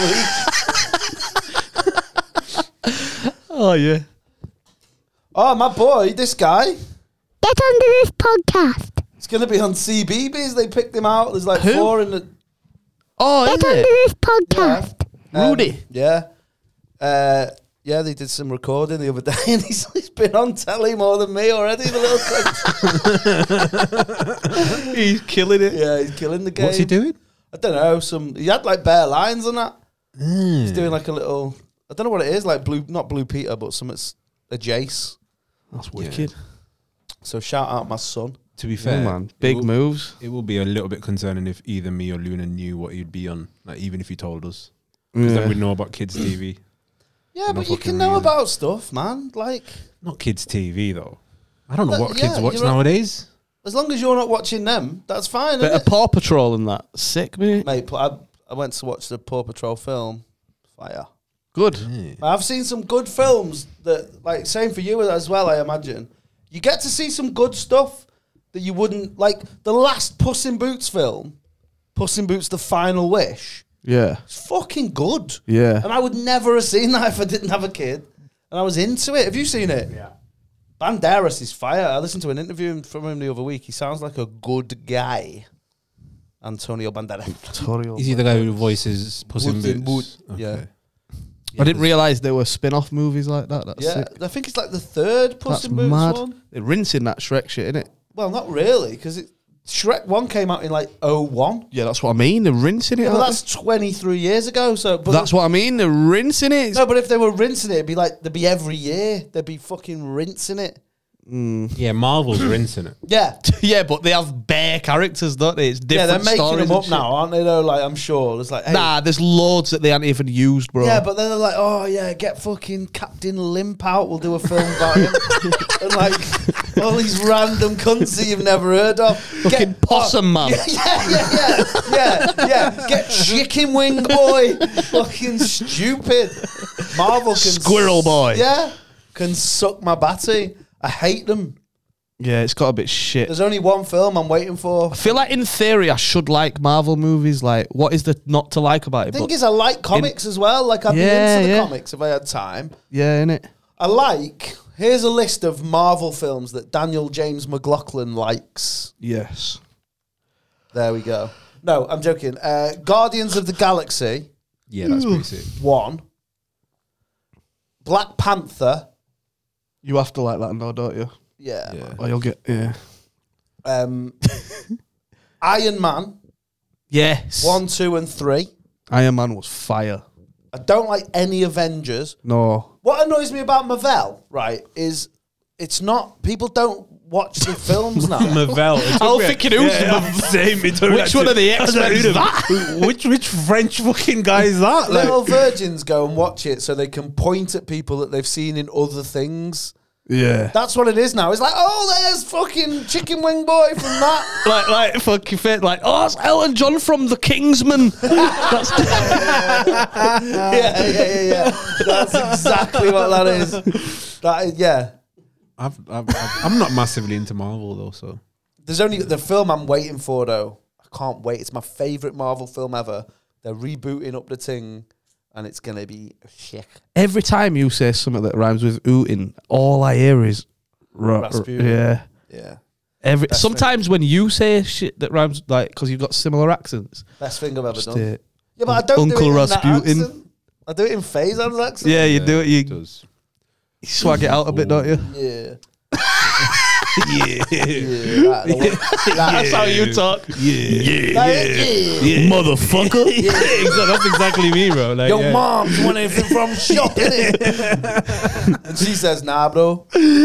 a week. Oh, yeah. Oh, my boy, this guy. Get under this podcast. It's going to be on CBeebies. They picked him out. There's like Who? 4 in the... Oh, Get is under it? this podcast. Rudy. Yeah. Yeah, they did some recording the other day, and he's been on telly more than me already, the little cunt. He's killing it. Yeah, he's killing the game. What's he doing? I don't know. He had like bare lines on that. He's doing like a little... I don't know what it is, like not Blue Peter, but it's a Jace. That's wicked. So shout out my son. To be fair, Man. Big moves. It will be a little bit concerning if either me or Luna knew what he'd be on, like even if he told us. Because then we'd know about kids' TV. Yeah, No but you fucking can know reason. about stuff, man. Like, Not kids' TV though. I don't know what yeah, kids watch you're right. nowadays. as long as you're not watching them, that's fine, Bit isn't of it? Paw Patrol and that. Sick, mate. Mate, I went to watch the Paw Patrol film. Fire. Good. I've seen some good films that, like, same for you as well, I imagine. You get to see some good stuff that you wouldn't, like, the last Puss in Boots film, Puss in Boots The Final Wish, Yeah. it's fucking good. Yeah. And I would never have seen that if I didn't have a kid. And I was into it. Have you seen it? Yeah. Banderas is fire. I listened to an interview from him the other week. He sounds like a good guy. Antonio Banderas. Is he the guy who voices Puss in Puss in Boots? Boots, yeah. I didn't realise there were spin-off movies like that. That's Yeah, sick. I think it's like the third Puss That's in Boots mad. one. They're rinsing that Shrek shit, innit? Well, not really, because Shrek 1 came out in like 01. Yeah, that's what I mean. They're rinsing it. Yeah, but aren't that's 23 years ago. So, they? but That's what I mean. They're rinsing it. No, but if they were rinsing it, it'd be like they'd be every year. They'd be fucking rinsing it. Yeah, Marvel's rinsing it. Yeah, Yeah, but they have bare characters, don't they? It's yeah, they're different making stories them and up shit. now, aren't they? Though, like I'm sure there's like, hey, Nah, there's loads that they haven't even used, bro. yeah, but then they're like, oh yeah, get fucking Captain Limp out. We'll do a film about him, and like all these random cunts that you've never heard of. Fucking Possum Man. Yeah. Get Chicken Wing Boy. Fucking stupid. Marvel can Squirrel Boy. Yeah, can suck my batty. I hate them. Yeah, it's got a bit shit. There's only one film I'm waiting for. I feel like in theory I should like Marvel movies. Like, what is there not to like about it? The thing But is, I like comics as well. Like, I'd Yeah, be into the yeah. comics if I had time. yeah, innit? I like. Here's a list of Marvel films that Daniel James McLaughlin likes. Yes. There we go. No, I'm joking. Guardians of the Galaxy, Yeah, that's pretty sick. 1. Black Panther, You have to like that now, don't you? yeah. Or you'll get Iron Man, Yes. 1, 2, and 3. Iron Man was fire. I don't like any Avengers. No. What annoys me about Marvel, right, is it's not, people don't watch the films now. Marvel. I was thinking, who's Same. which one of the X-Men is that? Which French fucking guy is that? Like, Little virgins go and watch it so they can point at people that they've seen in other things. Yeah. That's what it is now. It's like, oh, there's fucking Chicken Wing Boy from that. like fucking fit. Like, oh, that's Elton John from The Kingsman. That's Yeah. That's exactly what that is. That is, yeah. I'm not massively into Marvel though, so There's only the film I'm waiting for though. I can't wait. It's my favourite Marvel film ever. They're rebooting up the thing, and it's gonna be shit. Every time you say something that rhymes with ootin, all I hear is Rasputin. yeah. Yeah. Sometimes when you say shit that rhymes, like, because you've got similar accents. Best thing I've ever just, done. Yeah, but I don't Uncle do it in Rasputin. that accent. I do it in Faizan's accent. Yeah, you do it. You does. swag it out a bit, don't you? Yeah. Yeah. That's how you talk. Yeah. Motherfucker. That's exactly me, bro. Like, Your yeah. mom's want anything from shop, innit? And she says, nah, bro.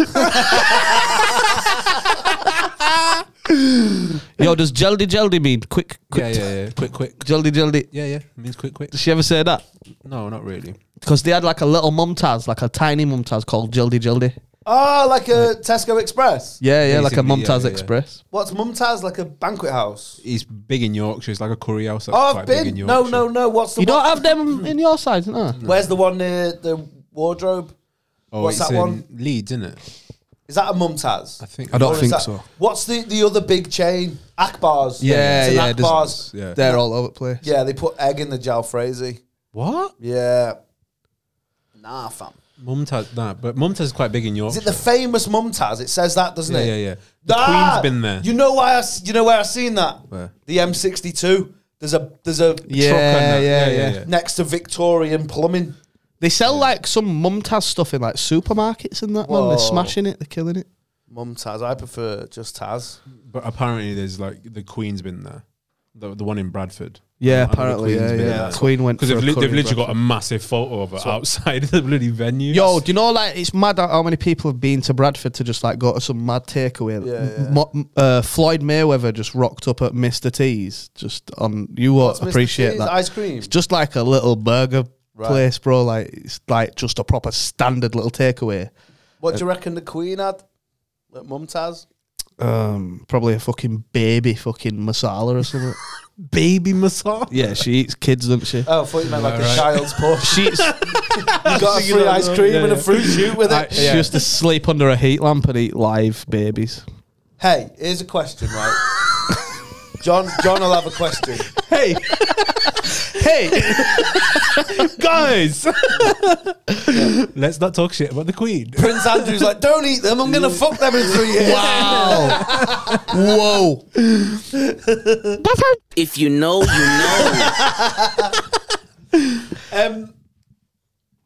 Yo, does jelly mean quick? Yeah. Quick. Jelly. Yeah. It means quick. Does she ever say that? No, not really. Because they had like a little Mumtaz, like a tiny Mumtaz called Jelly. Oh, like a Tesco Express. Yeah, like a Basically, Mumtaz yeah. Express. What's Mumtaz? Like a banquet house? He's big in Yorkshire. It's like a curry house. That's Oh, quite I've big in been. Yorkshire. No. What's the You one? don't have them in your side, no? Where's the one near the wardrobe? Oh, What's it's that in one? Leeds, isn't it? Is that a Mumtaz? I think. I don't Or is think that- so. What's the other big chain? Akbar's. Yeah, It's an yeah, Akbar's. Yeah. They're all over the place. Yeah, they put egg in the jalfrezi. What? Yeah. Nah, fam. Mumtaz, but Mumtaz is quite big in Is Yorkshire. it the famous Mumtaz? It says that, doesn't it? Yeah. The Queen's been there. You know why? You know where I seen that? Where? The M62. There's a Truck and that. Yeah. next to Victorian Plumbing. They sell like some Mumtaz stuff in like supermarkets and that, man. Whoa. They're smashing it, they're killing it. Mumtaz. I prefer just Taz. But apparently, there's like the Queen's been there, the one in Bradford. Yeah, And the apparently, Queen's been yeah. there. Queen went Because for they've a curry literally got a breakfast. massive photo of her outside the bloody venue. Yo, do you know, like, it's mad how many people have been to Bradford to just, like, go to some mad takeaway. Yeah. Floyd Mayweather just rocked up at Mr. T's, just on, you won't What's Mr. appreciate T's? that. Ice cream. It's just like a little burger Right. place, bro. Like, it's like just a proper standard little takeaway. What do you reckon the Queen had at Mumtaz? Probably a fucking baby fucking masala or something. baby massage. Yeah, she eats kids, doesn't she? Oh, I thought you meant like a Right. child's push. She's You got a free ice cream and a fruit shoot with it. She used to sleep under a heat lamp and eat live babies. Hey, here's a question, right? John will have a question. Hey, guys, let's not talk shit about the Queen. Prince Andrew's like, don't eat them. I'm gonna fuck them in 3 years. Wow. Whoa. That's all. If you know, you know.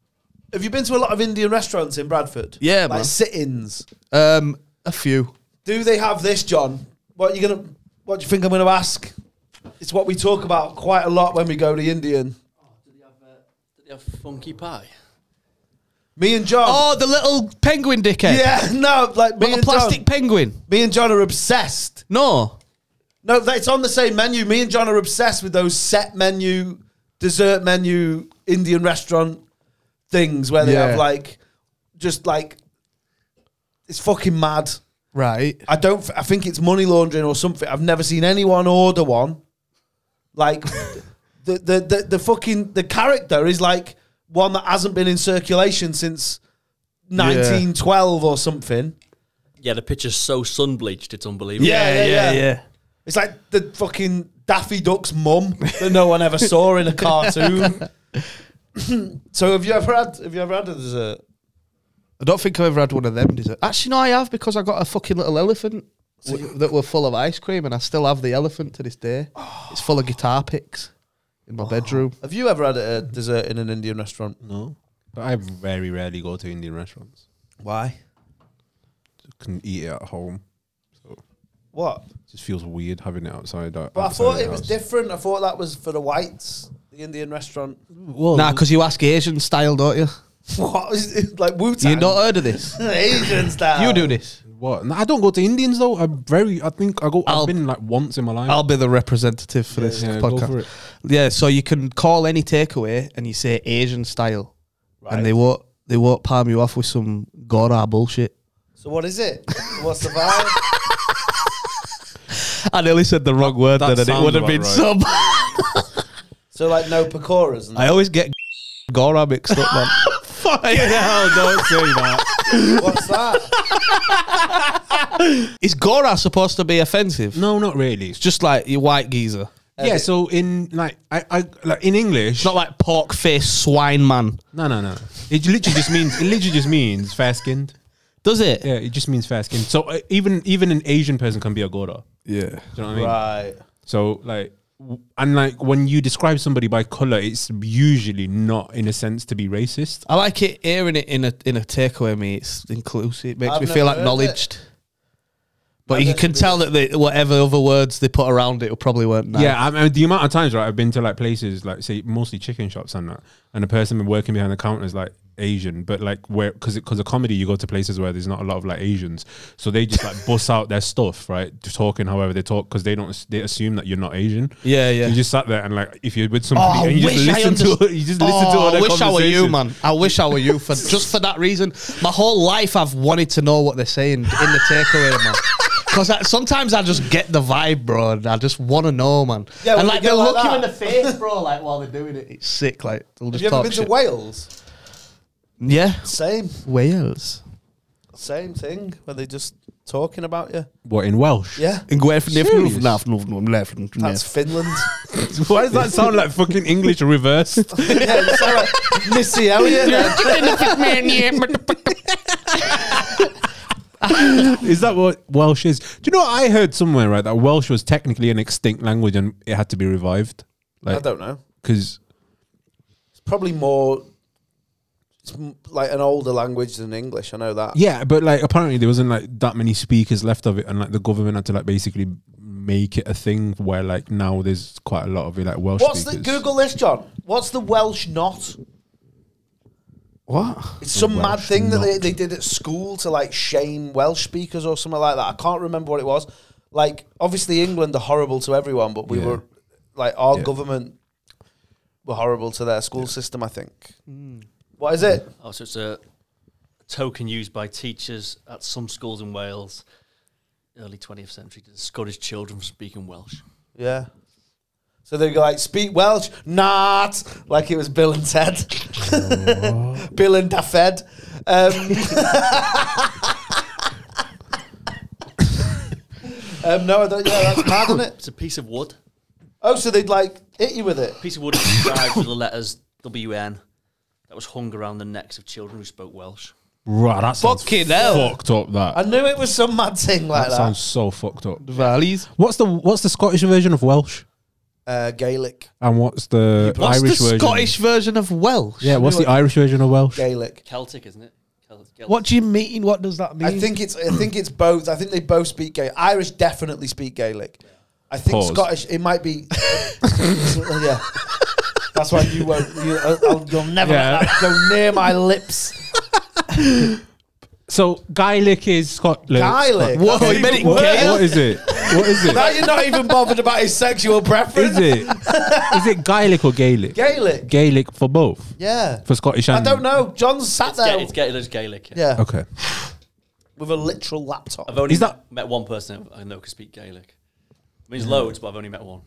Have you been to a lot of Indian restaurants in Bradford? Yeah, like man. sit-ins. A few. Do they have this, John? What do you think I'm gonna ask? It's what we talk about quite a lot when we go to Indian. Did they have funky pie? Me and John. Oh, the little penguin dickhead. Yeah, no, like me Little and plastic John. penguin. Me and John are obsessed. No. No, it's on the same menu. Me and John are obsessed with those set menu, dessert menu, Indian restaurant things where they have like, just like, it's fucking mad. Right. I think it's money laundering or something. I've never seen anyone order one. Like, the fucking, the character is like one that hasn't been in circulation since 1912 or something. Yeah, the picture's so sun bleached, it's unbelievable. Yeah. It's like the fucking Daffy Duck's mum that no one ever saw in a cartoon. So have you ever had a dessert? I don't think I've ever had one of them desserts. Actually, no, I have, because I got a fucking little elephant that were full of ice cream, and I still have the elephant to this day. It's full of guitar picks in my bedroom. Have you ever had a dessert in an Indian restaurant? No. But I very rarely go to Indian restaurants. Why? Can eat it at home. So What? it just feels weird having it outside. But I thought it was different. I thought that was for the whites, the Indian restaurant. Well, Nah, because you ask Asian style, don't you? What is it? Like Wu-Tang? You not heard of this? Asian style. You do this. what? No, I don't go to Indians though. I think I go. I've been like once in my life. I'll be the representative for this Yeah, go podcast. for it. Yeah, so you can call any takeaway and you say Asian style, Right. and they won't palm you off with some Gora bullshit. So what is it? What's the vibe? I nearly said the wrong word that then, and it sounds would have about been right. some. So like no pakoras and I always get Gora mixed up, man. Fucking hell! Don't say that. what's that? Is Gora supposed to be offensive? No, not really. It's just like your white geezer. Yeah. So in like I like in English. It's not like pork face swine man. No. It literally just means fair skinned. Does it? Yeah, it just means fair skinned. So even an Asian person can be a Gora. Yeah. Do you know what I mean? Right. So like, and like when you describe somebody by color, it's usually not in a sense to be racist. I like it hearing it in a takeaway. Me, it's inclusive. It makes I've me feel never heard acknowledged. But Maybe you I can should do tell that whatever other words they put around it probably weren't nice. Yeah, I mean, the amount of times right I've been to like places like say mostly chicken shops and that, and the person working behind the counter is like Asian, but like where because of comedy you go to places where there's not a lot of like Asians, so they just like bust out their stuff right, just talking however they talk because they assume that you're not Asian. Yeah. So you just sat there and like if you're with somebody and you just wish I listen to it, you just listen to all I their wish I were you, conversations. man. I wish I were you for just for that reason. My whole life I've wanted to know what they're saying in the takeaway, man. Because sometimes I just get the vibe, bro, and I just want to know, man. Yeah, and when like you they'll go look like you in that. the face, bro, like while they're doing it. It's sick. Like they'll Have just you ever talk been shit. to Wales? Yeah, Same Wales. thing where they just talking about you. What in Welsh? Yeah. Serious? That's Finland. Why does that sound like fucking English reversed? Yeah, you sound like Missy Elliott. Is that what Welsh is? Do you know what I heard somewhere, right? That Welsh was technically an extinct language and it had to be revived. I Like, don't know. because It's probably more. It's like an older language than English. I know that. yeah, but like apparently there wasn't like that many speakers left of it, and like the government had to like basically make it a thing where like now there's quite a lot of like Welsh What's speakers. the Google this, John? What's the Welsh knot? What? It's some mad Welsh thing that knot. they did at school to like shame Welsh speakers or something like that. I can't remember what it was. Like, obviously England are horrible to everyone, but we Yeah. were like our Yeah. government were horrible to their school system. I think. What is it? Oh, so it's a token used by teachers at some schools in Wales, early 20th century, to discourage children from speaking Welsh. Yeah. So they go like, speak Welsh, not like it was Bill and Ted, Bill and Dafed. No, I don't. Yeah, that's mad, isn't it? It's a piece of wood. Oh, so they'd like hit you with it. A piece of wood inscribed with the letters WN that was hung around the necks of children who spoke Welsh. Right, that sounds Fucking hell. fucked up. I That knew it was some mad thing like that that. sounds so fucked up. Valleys. What's the Scottish version of Welsh? Gaelic. And what's the What's Irish the version? Scottish version of Welsh? Yeah, what's the Irish version of Welsh? Gaelic. Celtic, isn't it? Celtic. What do you mean? What does that mean? I think it's both. I think they both speak Gaelic. Irish definitely speak Gaelic. I think Pause. Scottish. It might be. Yeah. That's why you won't. You'll never let that go near my lips. So Gaelic is Scotland. Gaelic. Whoa, That's you made it even worse. Gaelic? What is it? What is it? Now you're not even bothered about his sexual preference. Is it Gaelic or Gaelic? Gaelic. Gaelic for both. Yeah. For Scottish and I don't know. John's sat there. It's Gaelic. Yeah. Okay. With a literal laptop. I've only Is that- met one person I know can speak Gaelic. I mean, there's loads, but I've only met one.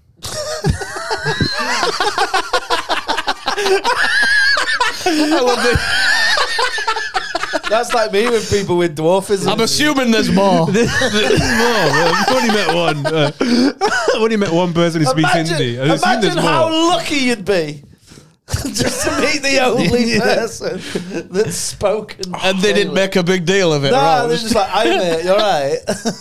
I love it. That's like me with people with dwarfism. I'm assuming there's more. I've only met one. I've only met one person who speaks Hindi. I assume Imagine there's how more. lucky you'd be just to meet the only person that's spoken. And they didn't make a big deal of it. No, right? they're just like, "Hi mate, you're right,"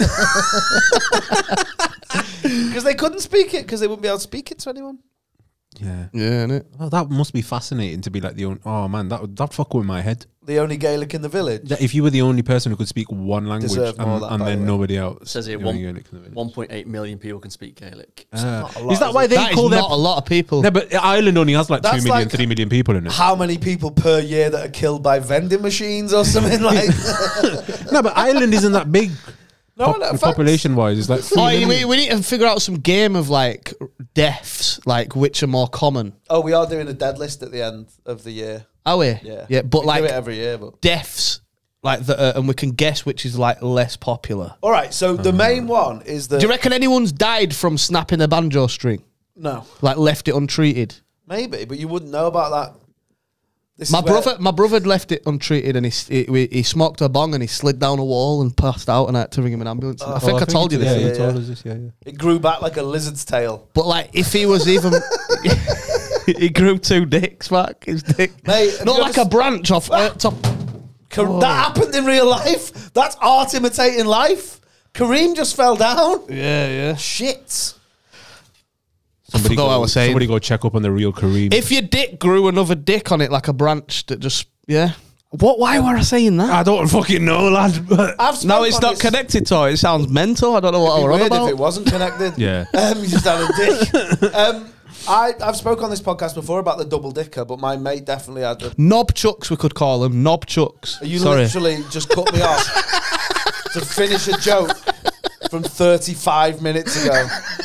because they couldn't speak it because they wouldn't be able to speak it to anyone. Yeah. Yeah, innit? Oh, that must be fascinating to be like the only. Oh man, that fuck with my head. The only Gaelic in the village. That if you were the only person who could speak one language Deserve more of that, and by the then way. nobody else. It says here the only Gaelic in the village. 1.8 million people can speak Gaelic. not a lot, Is that is why it? they That call is their? not a lot of people. No, but Ireland only has like 2 That's million, like- 3 million people in it. How many people per year that are killed by vending machines or something like? No, but Ireland isn't that big. No, no, facts. Population wise, it's like 3 Oh, million. we need to figure out some game of like deaths, like which are more common. Oh, we are doing a dead list at the end of the year. Are we? Yeah, Yeah, but we like do it every year. But deaths, like and we can guess which is like less popular. all right, so the main one is the Do you reckon anyone's died from snapping a banjo string? no, Like left it untreated? maybe, but you wouldn't know about that. This My is where- brother had left it untreated, and he smoked a bong and he slid down a wall and passed out, and I had to ring him an ambulance. I think I told you this. Yeah, Yeah, you told yeah. us this. Yeah, yeah. it grew back like a lizard's tail. But like, if he was even, he grew 2 dicks back. His dick, Mate, have not you like ever a branch off top. That happened in real life. That's art imitating life. Kareem just fell down. Yeah, yeah. Shit. Somebody forgot what I was saying. Somebody go check up on the real Kareem. If your dick grew another dick on it, like a branch that just What? Why were I saying that? I don't fucking know, lad. But I've No, spoke it's on not this- connected to it. It sounds mental. I don't know what It'd be we're on weird about. if it wasn't connected. Yeah. You just had a dick. I've spoken on this podcast before about the double dicker, but my mate definitely had the. Knob chucks, we could call them. Knob chucks. You Sorry. literally just cut me off to finish a joke from 35 minutes ago.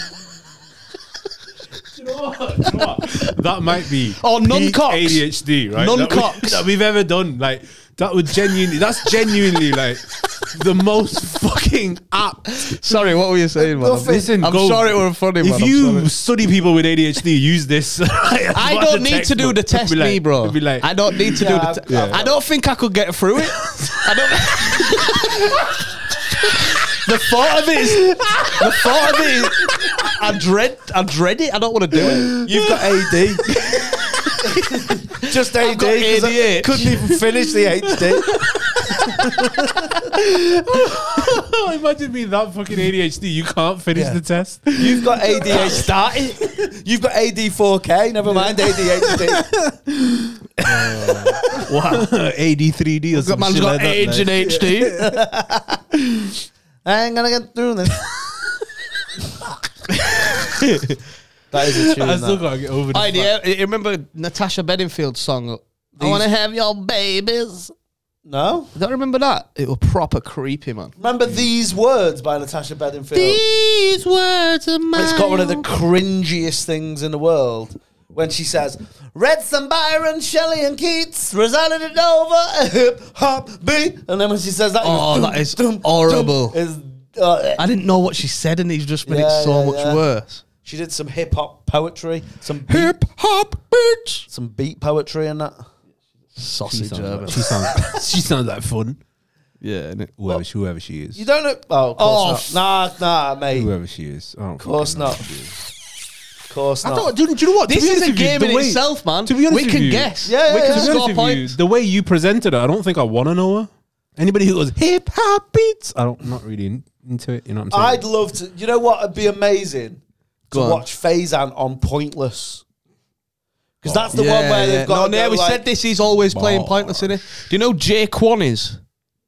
That might be Oh, peak non-cocks. ADHD, right? Non-cocks. that we've ever done. Like that would genuinely. That's genuinely like the most fucking apt. Sorry, what were you saying, man? Nothing. Listen, I'm go- sorry it were funny, man. If I'm you sorry. study people with ADHD, use this. I don't need to do the test, It'd be like- me, bro. it'd be like, I don't need to do Yeah, the test. yeah. I don't think I could get through it. I don't. The thought of it is. I dread it. I don't want to do it. You've got AD. Just AD. got 'cause I ADH. couldn't even finish the HD. Imagine being that fucking ADHD. You can't finish Yeah. the test. You've got ADHD. Started. You've got AD4K. Never mind ADHD. Wow. AD3D or That something. man's got age and HD. I ain't gonna get through this. That is a tune. I still that. gotta get over Oh, the yeah, you remember Natasha Bedingfield's song? I want to have your babies. No? I don't remember that. It was proper creepy, man. Remember These Words by Natasha Bedingfield? These words are mine. It's got one of the cringiest things in the world. When she says, read some Byron, Shelley and Keats, recited it over a hip hop beat. And then when she says that, Oh, that is horrible. I didn't know what she said, and he's just made Yeah, it so yeah, much yeah. worse. she did some hip hop poetry, some Hop bitch. some beat poetry and that. Sausage urban. She sounds like fun. Yeah, innit? Whoever she is. You don't know? Oh, of course not. Nah, mate. Whoever she is. Of course not. Of course I not. don't, do you know what? This To be is honest a with you, game the in way- itself, man. To be honest we with can you- guess. Yeah, we yeah, can yeah. To be score honest with you, points. the way you presented her, I don't think I want to know her. Anybody who goes hip hop beats, I'm not really into it. You know what I'm saying? I'd love to. You know what would be amazing? to Go on. watch Faizan on Pointless. Because that's the one where they've got. No, we said this. He's always playing Pointless, isn't he? Do you know Jay Kwan is?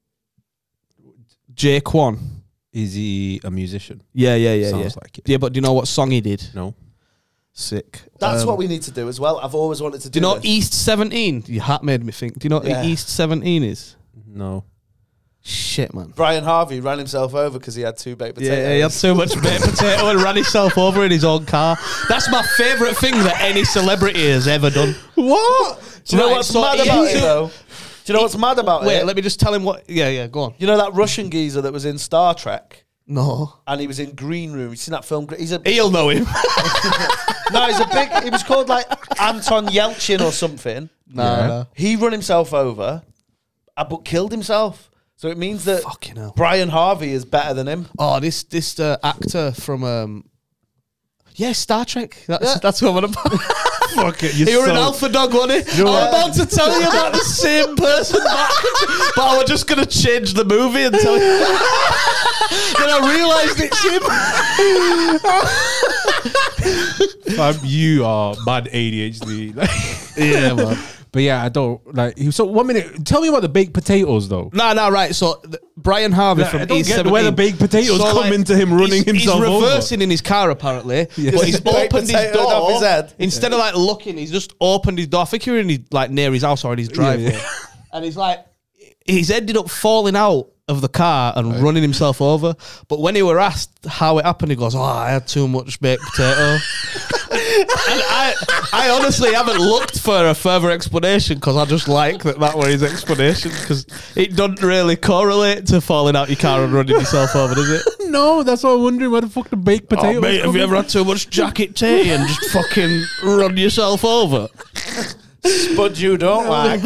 Jay Kwan. Is he a musician? Yeah. Sounds like it. Yeah, but do you know what song he did? No. Sick. That's what we need to do as well. I've always wanted to do. Do you know this. East 17? Your hat made me think. Do you know what Yeah. East 17 is? No. Shit, man. Brian Harvey ran himself over because he had 2 baked potatoes. Yeah, he had so much baked potato and ran himself over in his own car. That's my favourite thing that any celebrity has ever done. What? Do you know Right, what's so mad he- about it though? Do you know what's mad about Wait, it? let me just tell him what. Yeah, go on. You know that Russian geezer that was in Star Trek No. and he was in Green Room? You seen that film? He's a He'll know him. no, he's a big. He was called like Anton Yelchin or something. No. He run himself over, but killed himself. So it means that Fucking hell. Brian Harvey is better than him. Oh, this actor from Star Trek. That's what I'm about. Fuck it. He were an alpha dog, wasn't he? I'm about to tell you about the same person, but I was just gonna change the movie and tell you. Then I realised it's him. You are bad ADHD. Yeah, man. But yeah, I don't like. So 1 minute. Tell me about the baked potatoes, though. No, right. So Brian Harvey I from don't East get 17. where the baked potatoes come into him running himself He's over. reversing in his car apparently, but he's Baked opened his potatoes door off his head. instead of like looking. He's just opened his door. I think he were in his, like near his house or in his driveway, and he's ended up falling out of the car and running himself over. But when he were asked how it happened, he goes, "Oh, I had too much baked potato." And I honestly haven't looked for a further explanation because I just like that was his explanation because it doesn't really correlate to falling out your car and running yourself over, does it? No, that's what I'm wondering. Where the fuck the baked potatoes? Oh, mate, have you ever had too much jacket tea and just fucking run yourself over? But you don't like.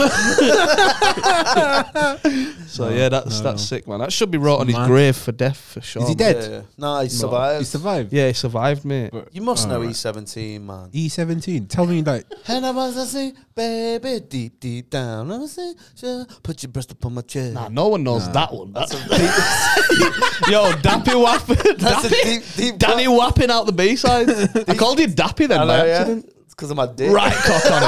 So yeah, that's sick, man. That should be wrote on his mad. grave for death for sure. Is he man. dead? Yeah. No, he survived. He survived. Yeah, he survived, mate. You must know E17, man. E17. Tell me like. And I was a say, baby, deep, deep down. I was say, sure, put your breast upon my chest. Nah, no one knows that one. That's Yo, Dappy Wapping. That's a deep, deep. Danny Wapping out the B-side. I called you Dappy then, I by know, accident. yeah. It's because of my dick. Right cock on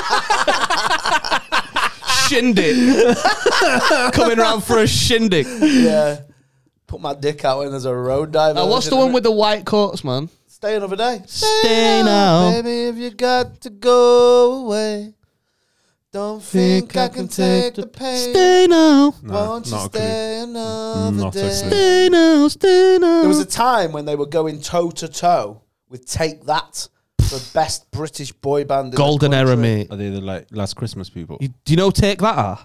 it. Shindig. Coming round for a shindig. Yeah. Put my dick out when there's a road diver. What's the one with the white coats, man? Stay another day. Stay now. Baby, if you got to go away, don't think I can take the pain. Stay now. Won't you not a clue. stay another Not a day? clue. Stay now. Stay now. There was a time when they were going toe to toe with Take That for best British boy band. In Golden the era, country. mate. Are they the like Last Christmas people? Do you know Take That are?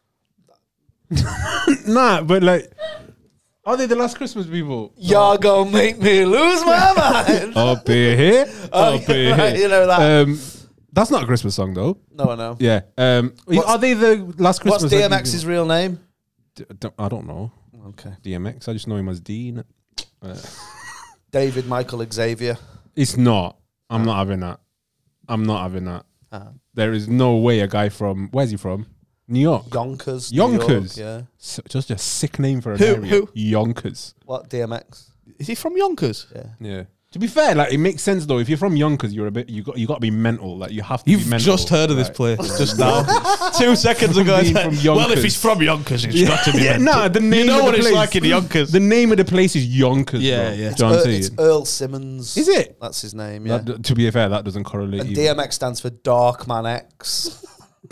Nah, but like, are they the Last Christmas people? You're gonna make me lose my mind. Up here, Oh, up here. right, you know that. That's not a Christmas song though. No, I know. Yeah. Are they the Last Christmas? What's DMX's real name? I don't know. Okay. DMX. I just know him as Dean. David Michael Xavier. It's not. I'm not having that. I'm not having that. Ah. There is no way a guy from where's he from? New York. Yonkers. New Yonkers. York, yeah. Just a sick name for an Who- area. who? Yonkers. What, DMX? Is he from Yonkers? Yeah. Yeah. To be fair, like it makes sense though. If you're from Yonkers, you got to be mental. Like you have to You've be mental. just heard of this Like, place just now. 2 seconds ago. being it's from like, well, if Yonkers. he's from Yonkers, it's got to be. Yeah, mental. nah, the name You know of what the it's place. like in Yonkers. The name of the place is Yonkers. Yeah, bro. yeah. Do you know what I'm It's saying? Earl Simmons. Is it? That's his name, yeah. To be fair, that doesn't correlate. And either. DMX stands for Dark Man X.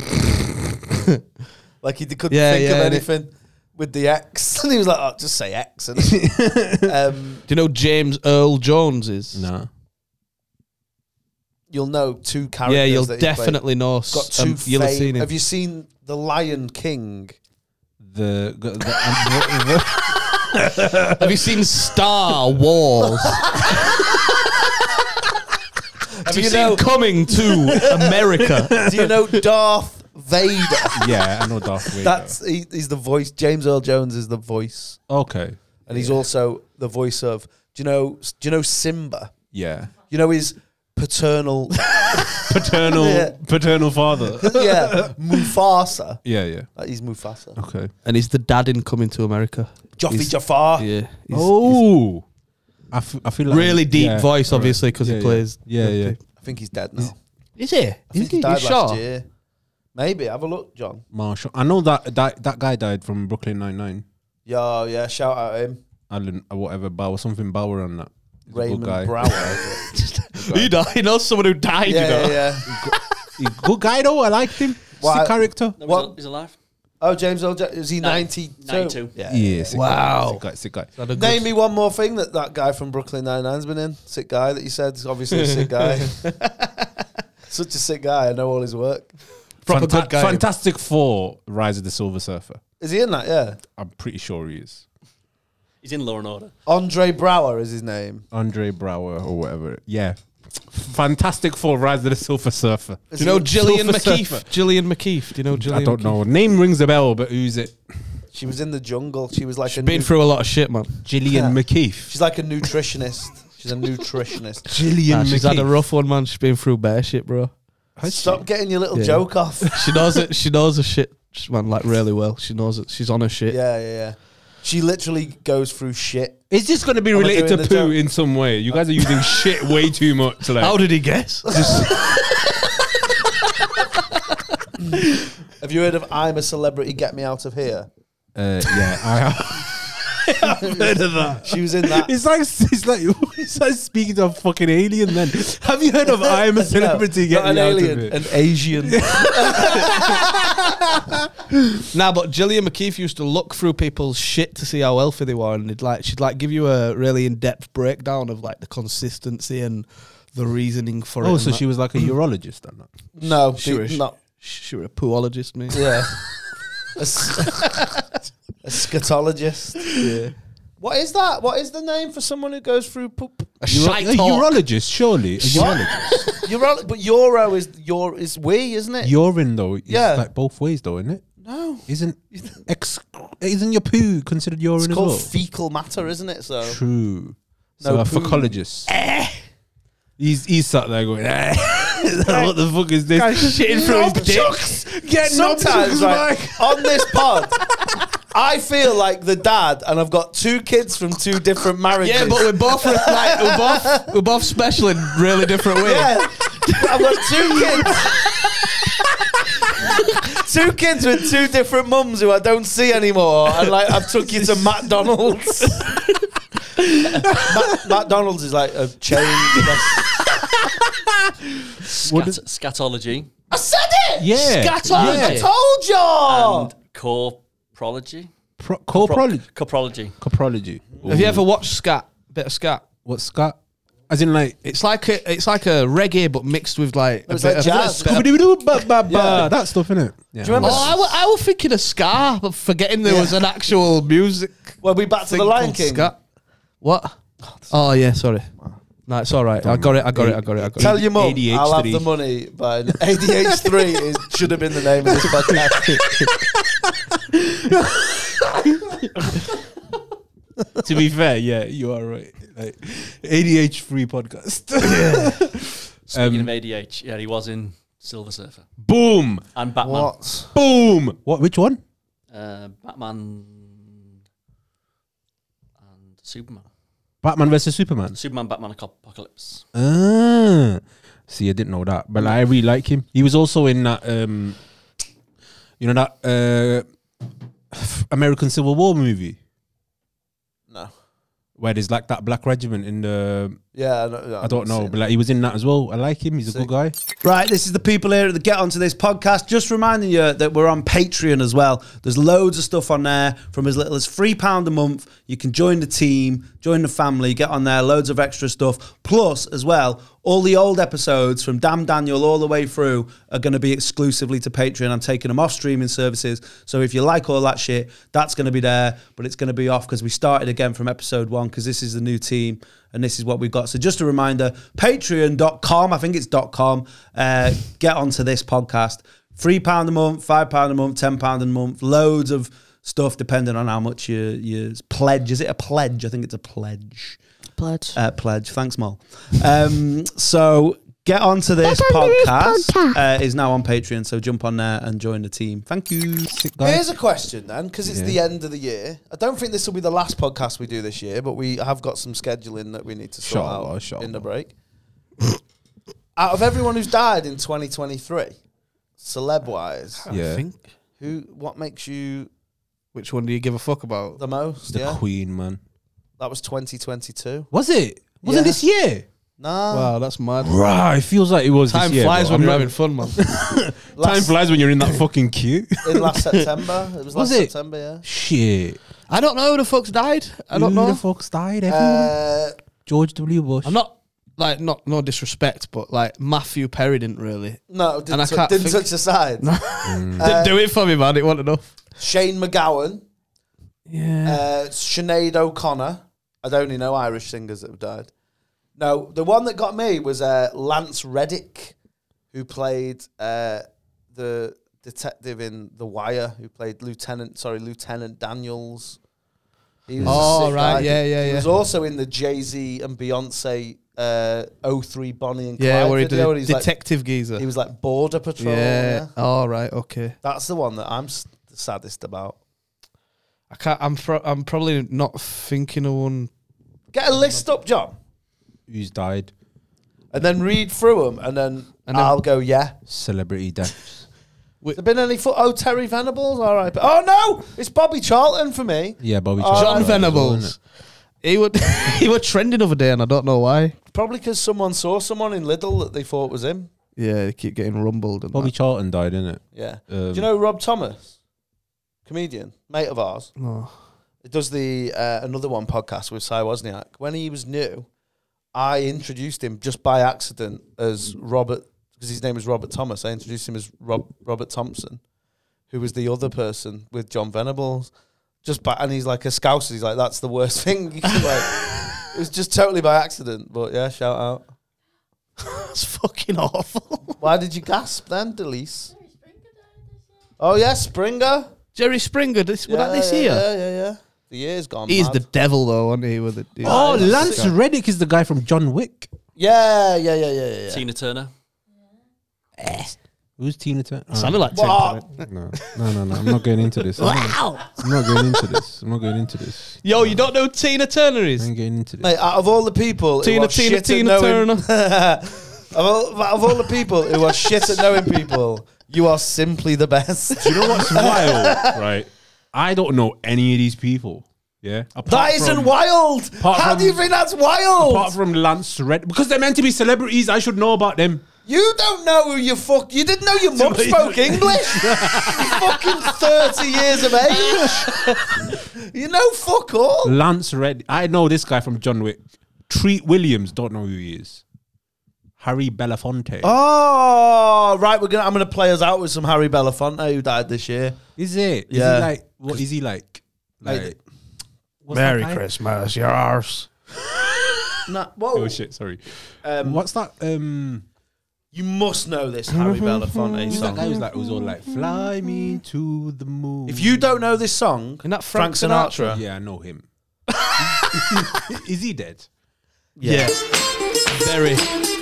Like he couldn't Yeah, think yeah, of and anything with the X. And he was like, oh, just say X. And Do you know James Earl Jones is? Nah. you'll know 2 characters. Yeah, you'll that he played. definitely know. Got 2 You'll have seen him. Have you seen The Lion King? Have you seen Star Wars? Have you seen Coming to America? Do you know Darth Vader? Yeah, I know Darth Vader. He's the voice. James Earl Jones is the voice, Okay. and he's also the voice of. Do you know Simba? Yeah. You know his paternal, Paternal father. yeah, Mufasa. Yeah. He's Mufasa. Okay. And he's the dad in Coming to America. Joffrey He's- Jafar. Yeah. Oh. I feel like Really deep voice, right. obviously, because he plays. Yeah. I think he's dead now. Is he? I think he died last year. Maybe. Have a look, John. Marshall. I know that guy died from Brooklyn Nine-Nine. Yeah. Shout out him. Alan or whatever Bauer, something Bauer on that. He's Raymond a good guy. Brower. He knows someone who died. Yeah. Good guy though. I liked him. Why- Sick character. No, What? He's alive. Oh, James Earl Jones. Is he 92? 92. Yeah. Sick Wow. Guy, sick guy. Name me one more thing that guy from Brooklyn Nine-Nine's been in. Sick guy that you said is obviously a sick guy. Such a sick guy. I know all his work. Proper good guy. Fantastic Four: Rise of the Silver Surfer. Is he in that? Yeah. I'm pretty sure he is. He's in Law and Order. Andre Brower is his name. Andre Brower or whatever. Yeah. Fantastic Four: Rise of the Silver Surfer. Do you know Gillian Silver McKeith? Surfer. Gillian McKeith. Do you know Gillian? I don't McKeith? know. Name rings a bell, but who's it? She was in the jungle. She was like Been through a lot of shit, man. Gillian McKeith. She's like a nutritionist. She's a nutritionist. Gillian She's had a rough one, man. She's been through bear shit, bro. Stop getting your little joke off. She knows it. She knows her shit, man, like really well. She knows it. She's on her shit. Yeah. She literally goes through shit. Is this going to be Am I related doing to the poo joke? in some way? You guys are using shit way too much. Like, How did he guess? Have you heard of I'm a Celebrity, Get Me Out of Here? yeah, I have. I've heard of that. She was in that. It's like speaking to a fucking alien. Then have you heard of I Am a Celebrity? Not an Get Me Out of alien, It? an Asian. Nah, but Gillian McKeith used to look through people's shit to see how healthy they were, and she'd give you a really in-depth breakdown of like the consistency and the reasoning for it. Oh, and so that. she was like a urologist then? No, She was- not. She was a poolologist, mate. Yeah. A scatologist. Yeah. What is that? What is the name for someone who goes through poop? A A shite talk. urologist, surely. A urologist. But euro is we, isn't it? Urine though, is Yeah. like both ways though, isn't it? No. Isn't your poo considered urine It's as called well? fecal matter, isn't it? So True. No, So a poo. fecologist. He's sat there going, what the fuck is this? shitting through his dick. Get sometimes, right, on this pod, I feel like the dad, and I've got two kids from two different marriages. Yeah, but we're both we're both special in really different ways. Yeah. I've got two kids with two different mums who I don't see anymore, and like I've took you to McDonald's. McDonald's is like a chain. Scatology I said it. Yeah. Scatology. Yeah. I told you. and coprology. Coprology. Coprology. Coprology. Have you ever watched scat? Bit of scat. What's Scott? As in like It's like a reggae, but mixed with like a It's bit like of jazz. Scooby-Doo, that stuff, innit? Yeah. Do you remember? I was thinking of ska, but forgetting there was an actual music. Well, we back to thing the Lion called King. ska. What? Oh yeah, sorry. No, it's all right. I got it. Tell your mum ADH3. I'll have the money, but ADH3 should have been the name of this podcast. To be fair, yeah, you are right. Like, ADH-free podcast. Speaking of ADH, yeah, he was in Silver Surfer Boom. and Batman. What? Boom. What? Which one? Batman and Superman. Batman versus Superman. Superman, Batman, Apocalypse. See, I didn't know that, but like, I really like him. He was also in that, American Civil War movie. No. Where there's like that black regiment in the. Yeah, no, I don't know, but like he was in that as well. I like him. He's a good guy. Right, this is the people here at the Get Onto This podcast. Just reminding you that we're on Patreon as well. There's loads of stuff on there from as little as £3 a month. You can join the team, join the family, get on there, loads of extra stuff. Plus, as well, all the old episodes from Damn Daniel all the way through are going to be exclusively to Patreon. I'm taking them off streaming services. So if you like all that shit, that's going to be there, but it's going to be off because we started again from episode 1 because this is the new team. And this is what we've got. So just a reminder, patreon.com, I think it's .com, get onto this podcast. £3 a month, £5 a month, £10 a month, loads of stuff depending on how much you pledge. Is it a pledge? I think it's a pledge. Pledge. Pledge. Thanks, Mol. So Get onto this podcast. Is now on Patreon, so jump on there and join the team. Thank you. Here's a question then, because it's the end of the year. I don't think this will be the last podcast we do this year, but we have got some scheduling that we need to sort out in the break. Out of everyone who's died in 2023, celeb-wise, what makes you... Which one do you give a fuck about? The most, The Queen, man. That was 2022. Was it? Wasn't this year? No. Wow, that's mad. Right, it feels like it was Time this year. flies bro. when I'm you're not- having fun, man. Time flies when you're in that fucking queue. In last September. It was last September, yeah. Shit. I don't know who the fuck's died. I don't know. Who the fuck's died? Everyone? George W. Bush. I'm not, like, no disrespect, but, like, Matthew Perry didn't really. No, And I can't didn't think- touch the side. Didn't do it for me, man. It wasn't enough. Shane McGowan. Yeah. Sinead O'Connor. I don't only know Irish singers that have died. No, the one that got me was Lance Reddick, who played the detective in The Wire, who played Lieutenant Daniels. He was a sick guy. He was also in the Jay-Z and Beyonce 03 Bonnie and Clyde Yeah, where he video. did detective geezer. He was like Border Patrol. Yeah. Oh, right. Okay. That's the one that I'm the saddest about. I can't. I'm probably not thinking of one. Get a list up, John. Who's died? And then read through them, and then I'll go, yeah. Celebrity deaths. Has there been any Terry Venables? All right. Oh, no! It's Bobby Charlton for me. Yeah, Bobby Oh, John right. Venables. He would. He was trending the other day, and I don't know why. Probably because someone saw someone in Lidl that they thought was him. Yeah, they keep getting rumbled. And Bobby that. Charlton died, innit? Yeah. Do you know Rob Thomas? Comedian. Mate of ours. No. It does the Another One podcast with Cy Wozniak. When he was new, I introduced him just by accident as Robert, because his name was Robert Thomas. I introduced him as Robert Thompson, who was the other person with John Venables. And he's like a Scouser. He's like, that's the worst thing. You can, like, it was just totally by accident. But yeah, shout out. That's fucking awful. Why did you gasp then, Delise? Oh yeah, Springer. Jerry Springer. Was that this year? Yeah. The year's gone. He's mad. the devil, though, isn't he? Oh, Lance Reddick is the guy from John Wick. Yeah. Tina Turner. Who's Tina Turner? Sounded like What? No. I'm not getting into this. I'm not getting into this. Yo, you don't know who Tina Turner I is? ain't getting into this. Mate, out of all the people Tina Turner. Of all the people who are shit at knowing people, you are simply the best. Do you know what's wild? Right. I don't know any of these people. Yeah. That isn't wild. How do you think that's wild? Apart from Lance Reddick, because they're meant to be celebrities, I should know about them. You don't know who you didn't know your mum spoke English. You're fucking 30 years of age. You know fuck all. Lance Reddick. I know this guy from John Wick. Treat Williams. Don't know who he is. Harry Belafonte. Oh, right. I'm gonna play us out with some Harry Belafonte who died this year. Is it? Is Yeah. he like? What is he like? Like, what's Merry that guy? Christmas, your arse. Nah, whoa. Oh shit! Sorry. What's that? You must know this Harry Belafonte Who's that song. guy who's all like, "Fly me to the moon"? If you don't know this song, Isn't that Frank Sinatra. yeah, I know him. Is he dead? Yeah. Very.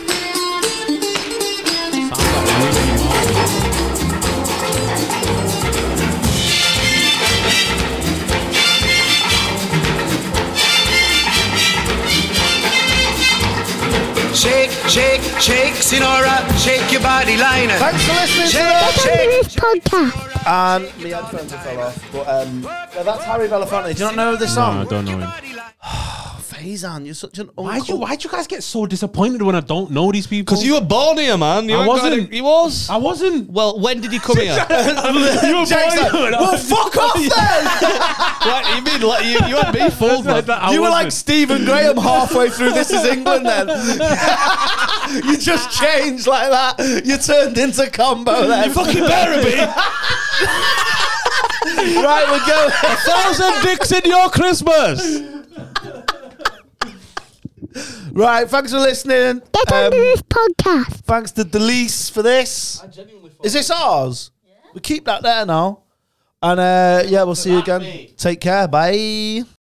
Shake, shake, shake, Sinora, shake your body liner. Thanks for listening Shake, to shake. Podcast. And my headphones have fell off. But yeah, that's Harry Belafonte. Do you not know this No, song? I don't know him. Faizan, you're such an Why'd you guys get so disappointed when I don't know these people? Because you were born here, man. I wasn't. He was. I wasn't. Well, when did he come here? You were Jake's like, well, fuck off then! What, you mean like you had me fooled, man? You were like Stephen Graham halfway through This Is England then. You just changed like that. You turned into Combo then. You fucking better be. Right, we're going. 1,000 dicks in your Christmas. Right, thanks for listening. Get onto this podcast. Thanks to Delise for this. Is this ours? Yeah. We keep that there now. And yeah, we'll see you again. Take care. Bye.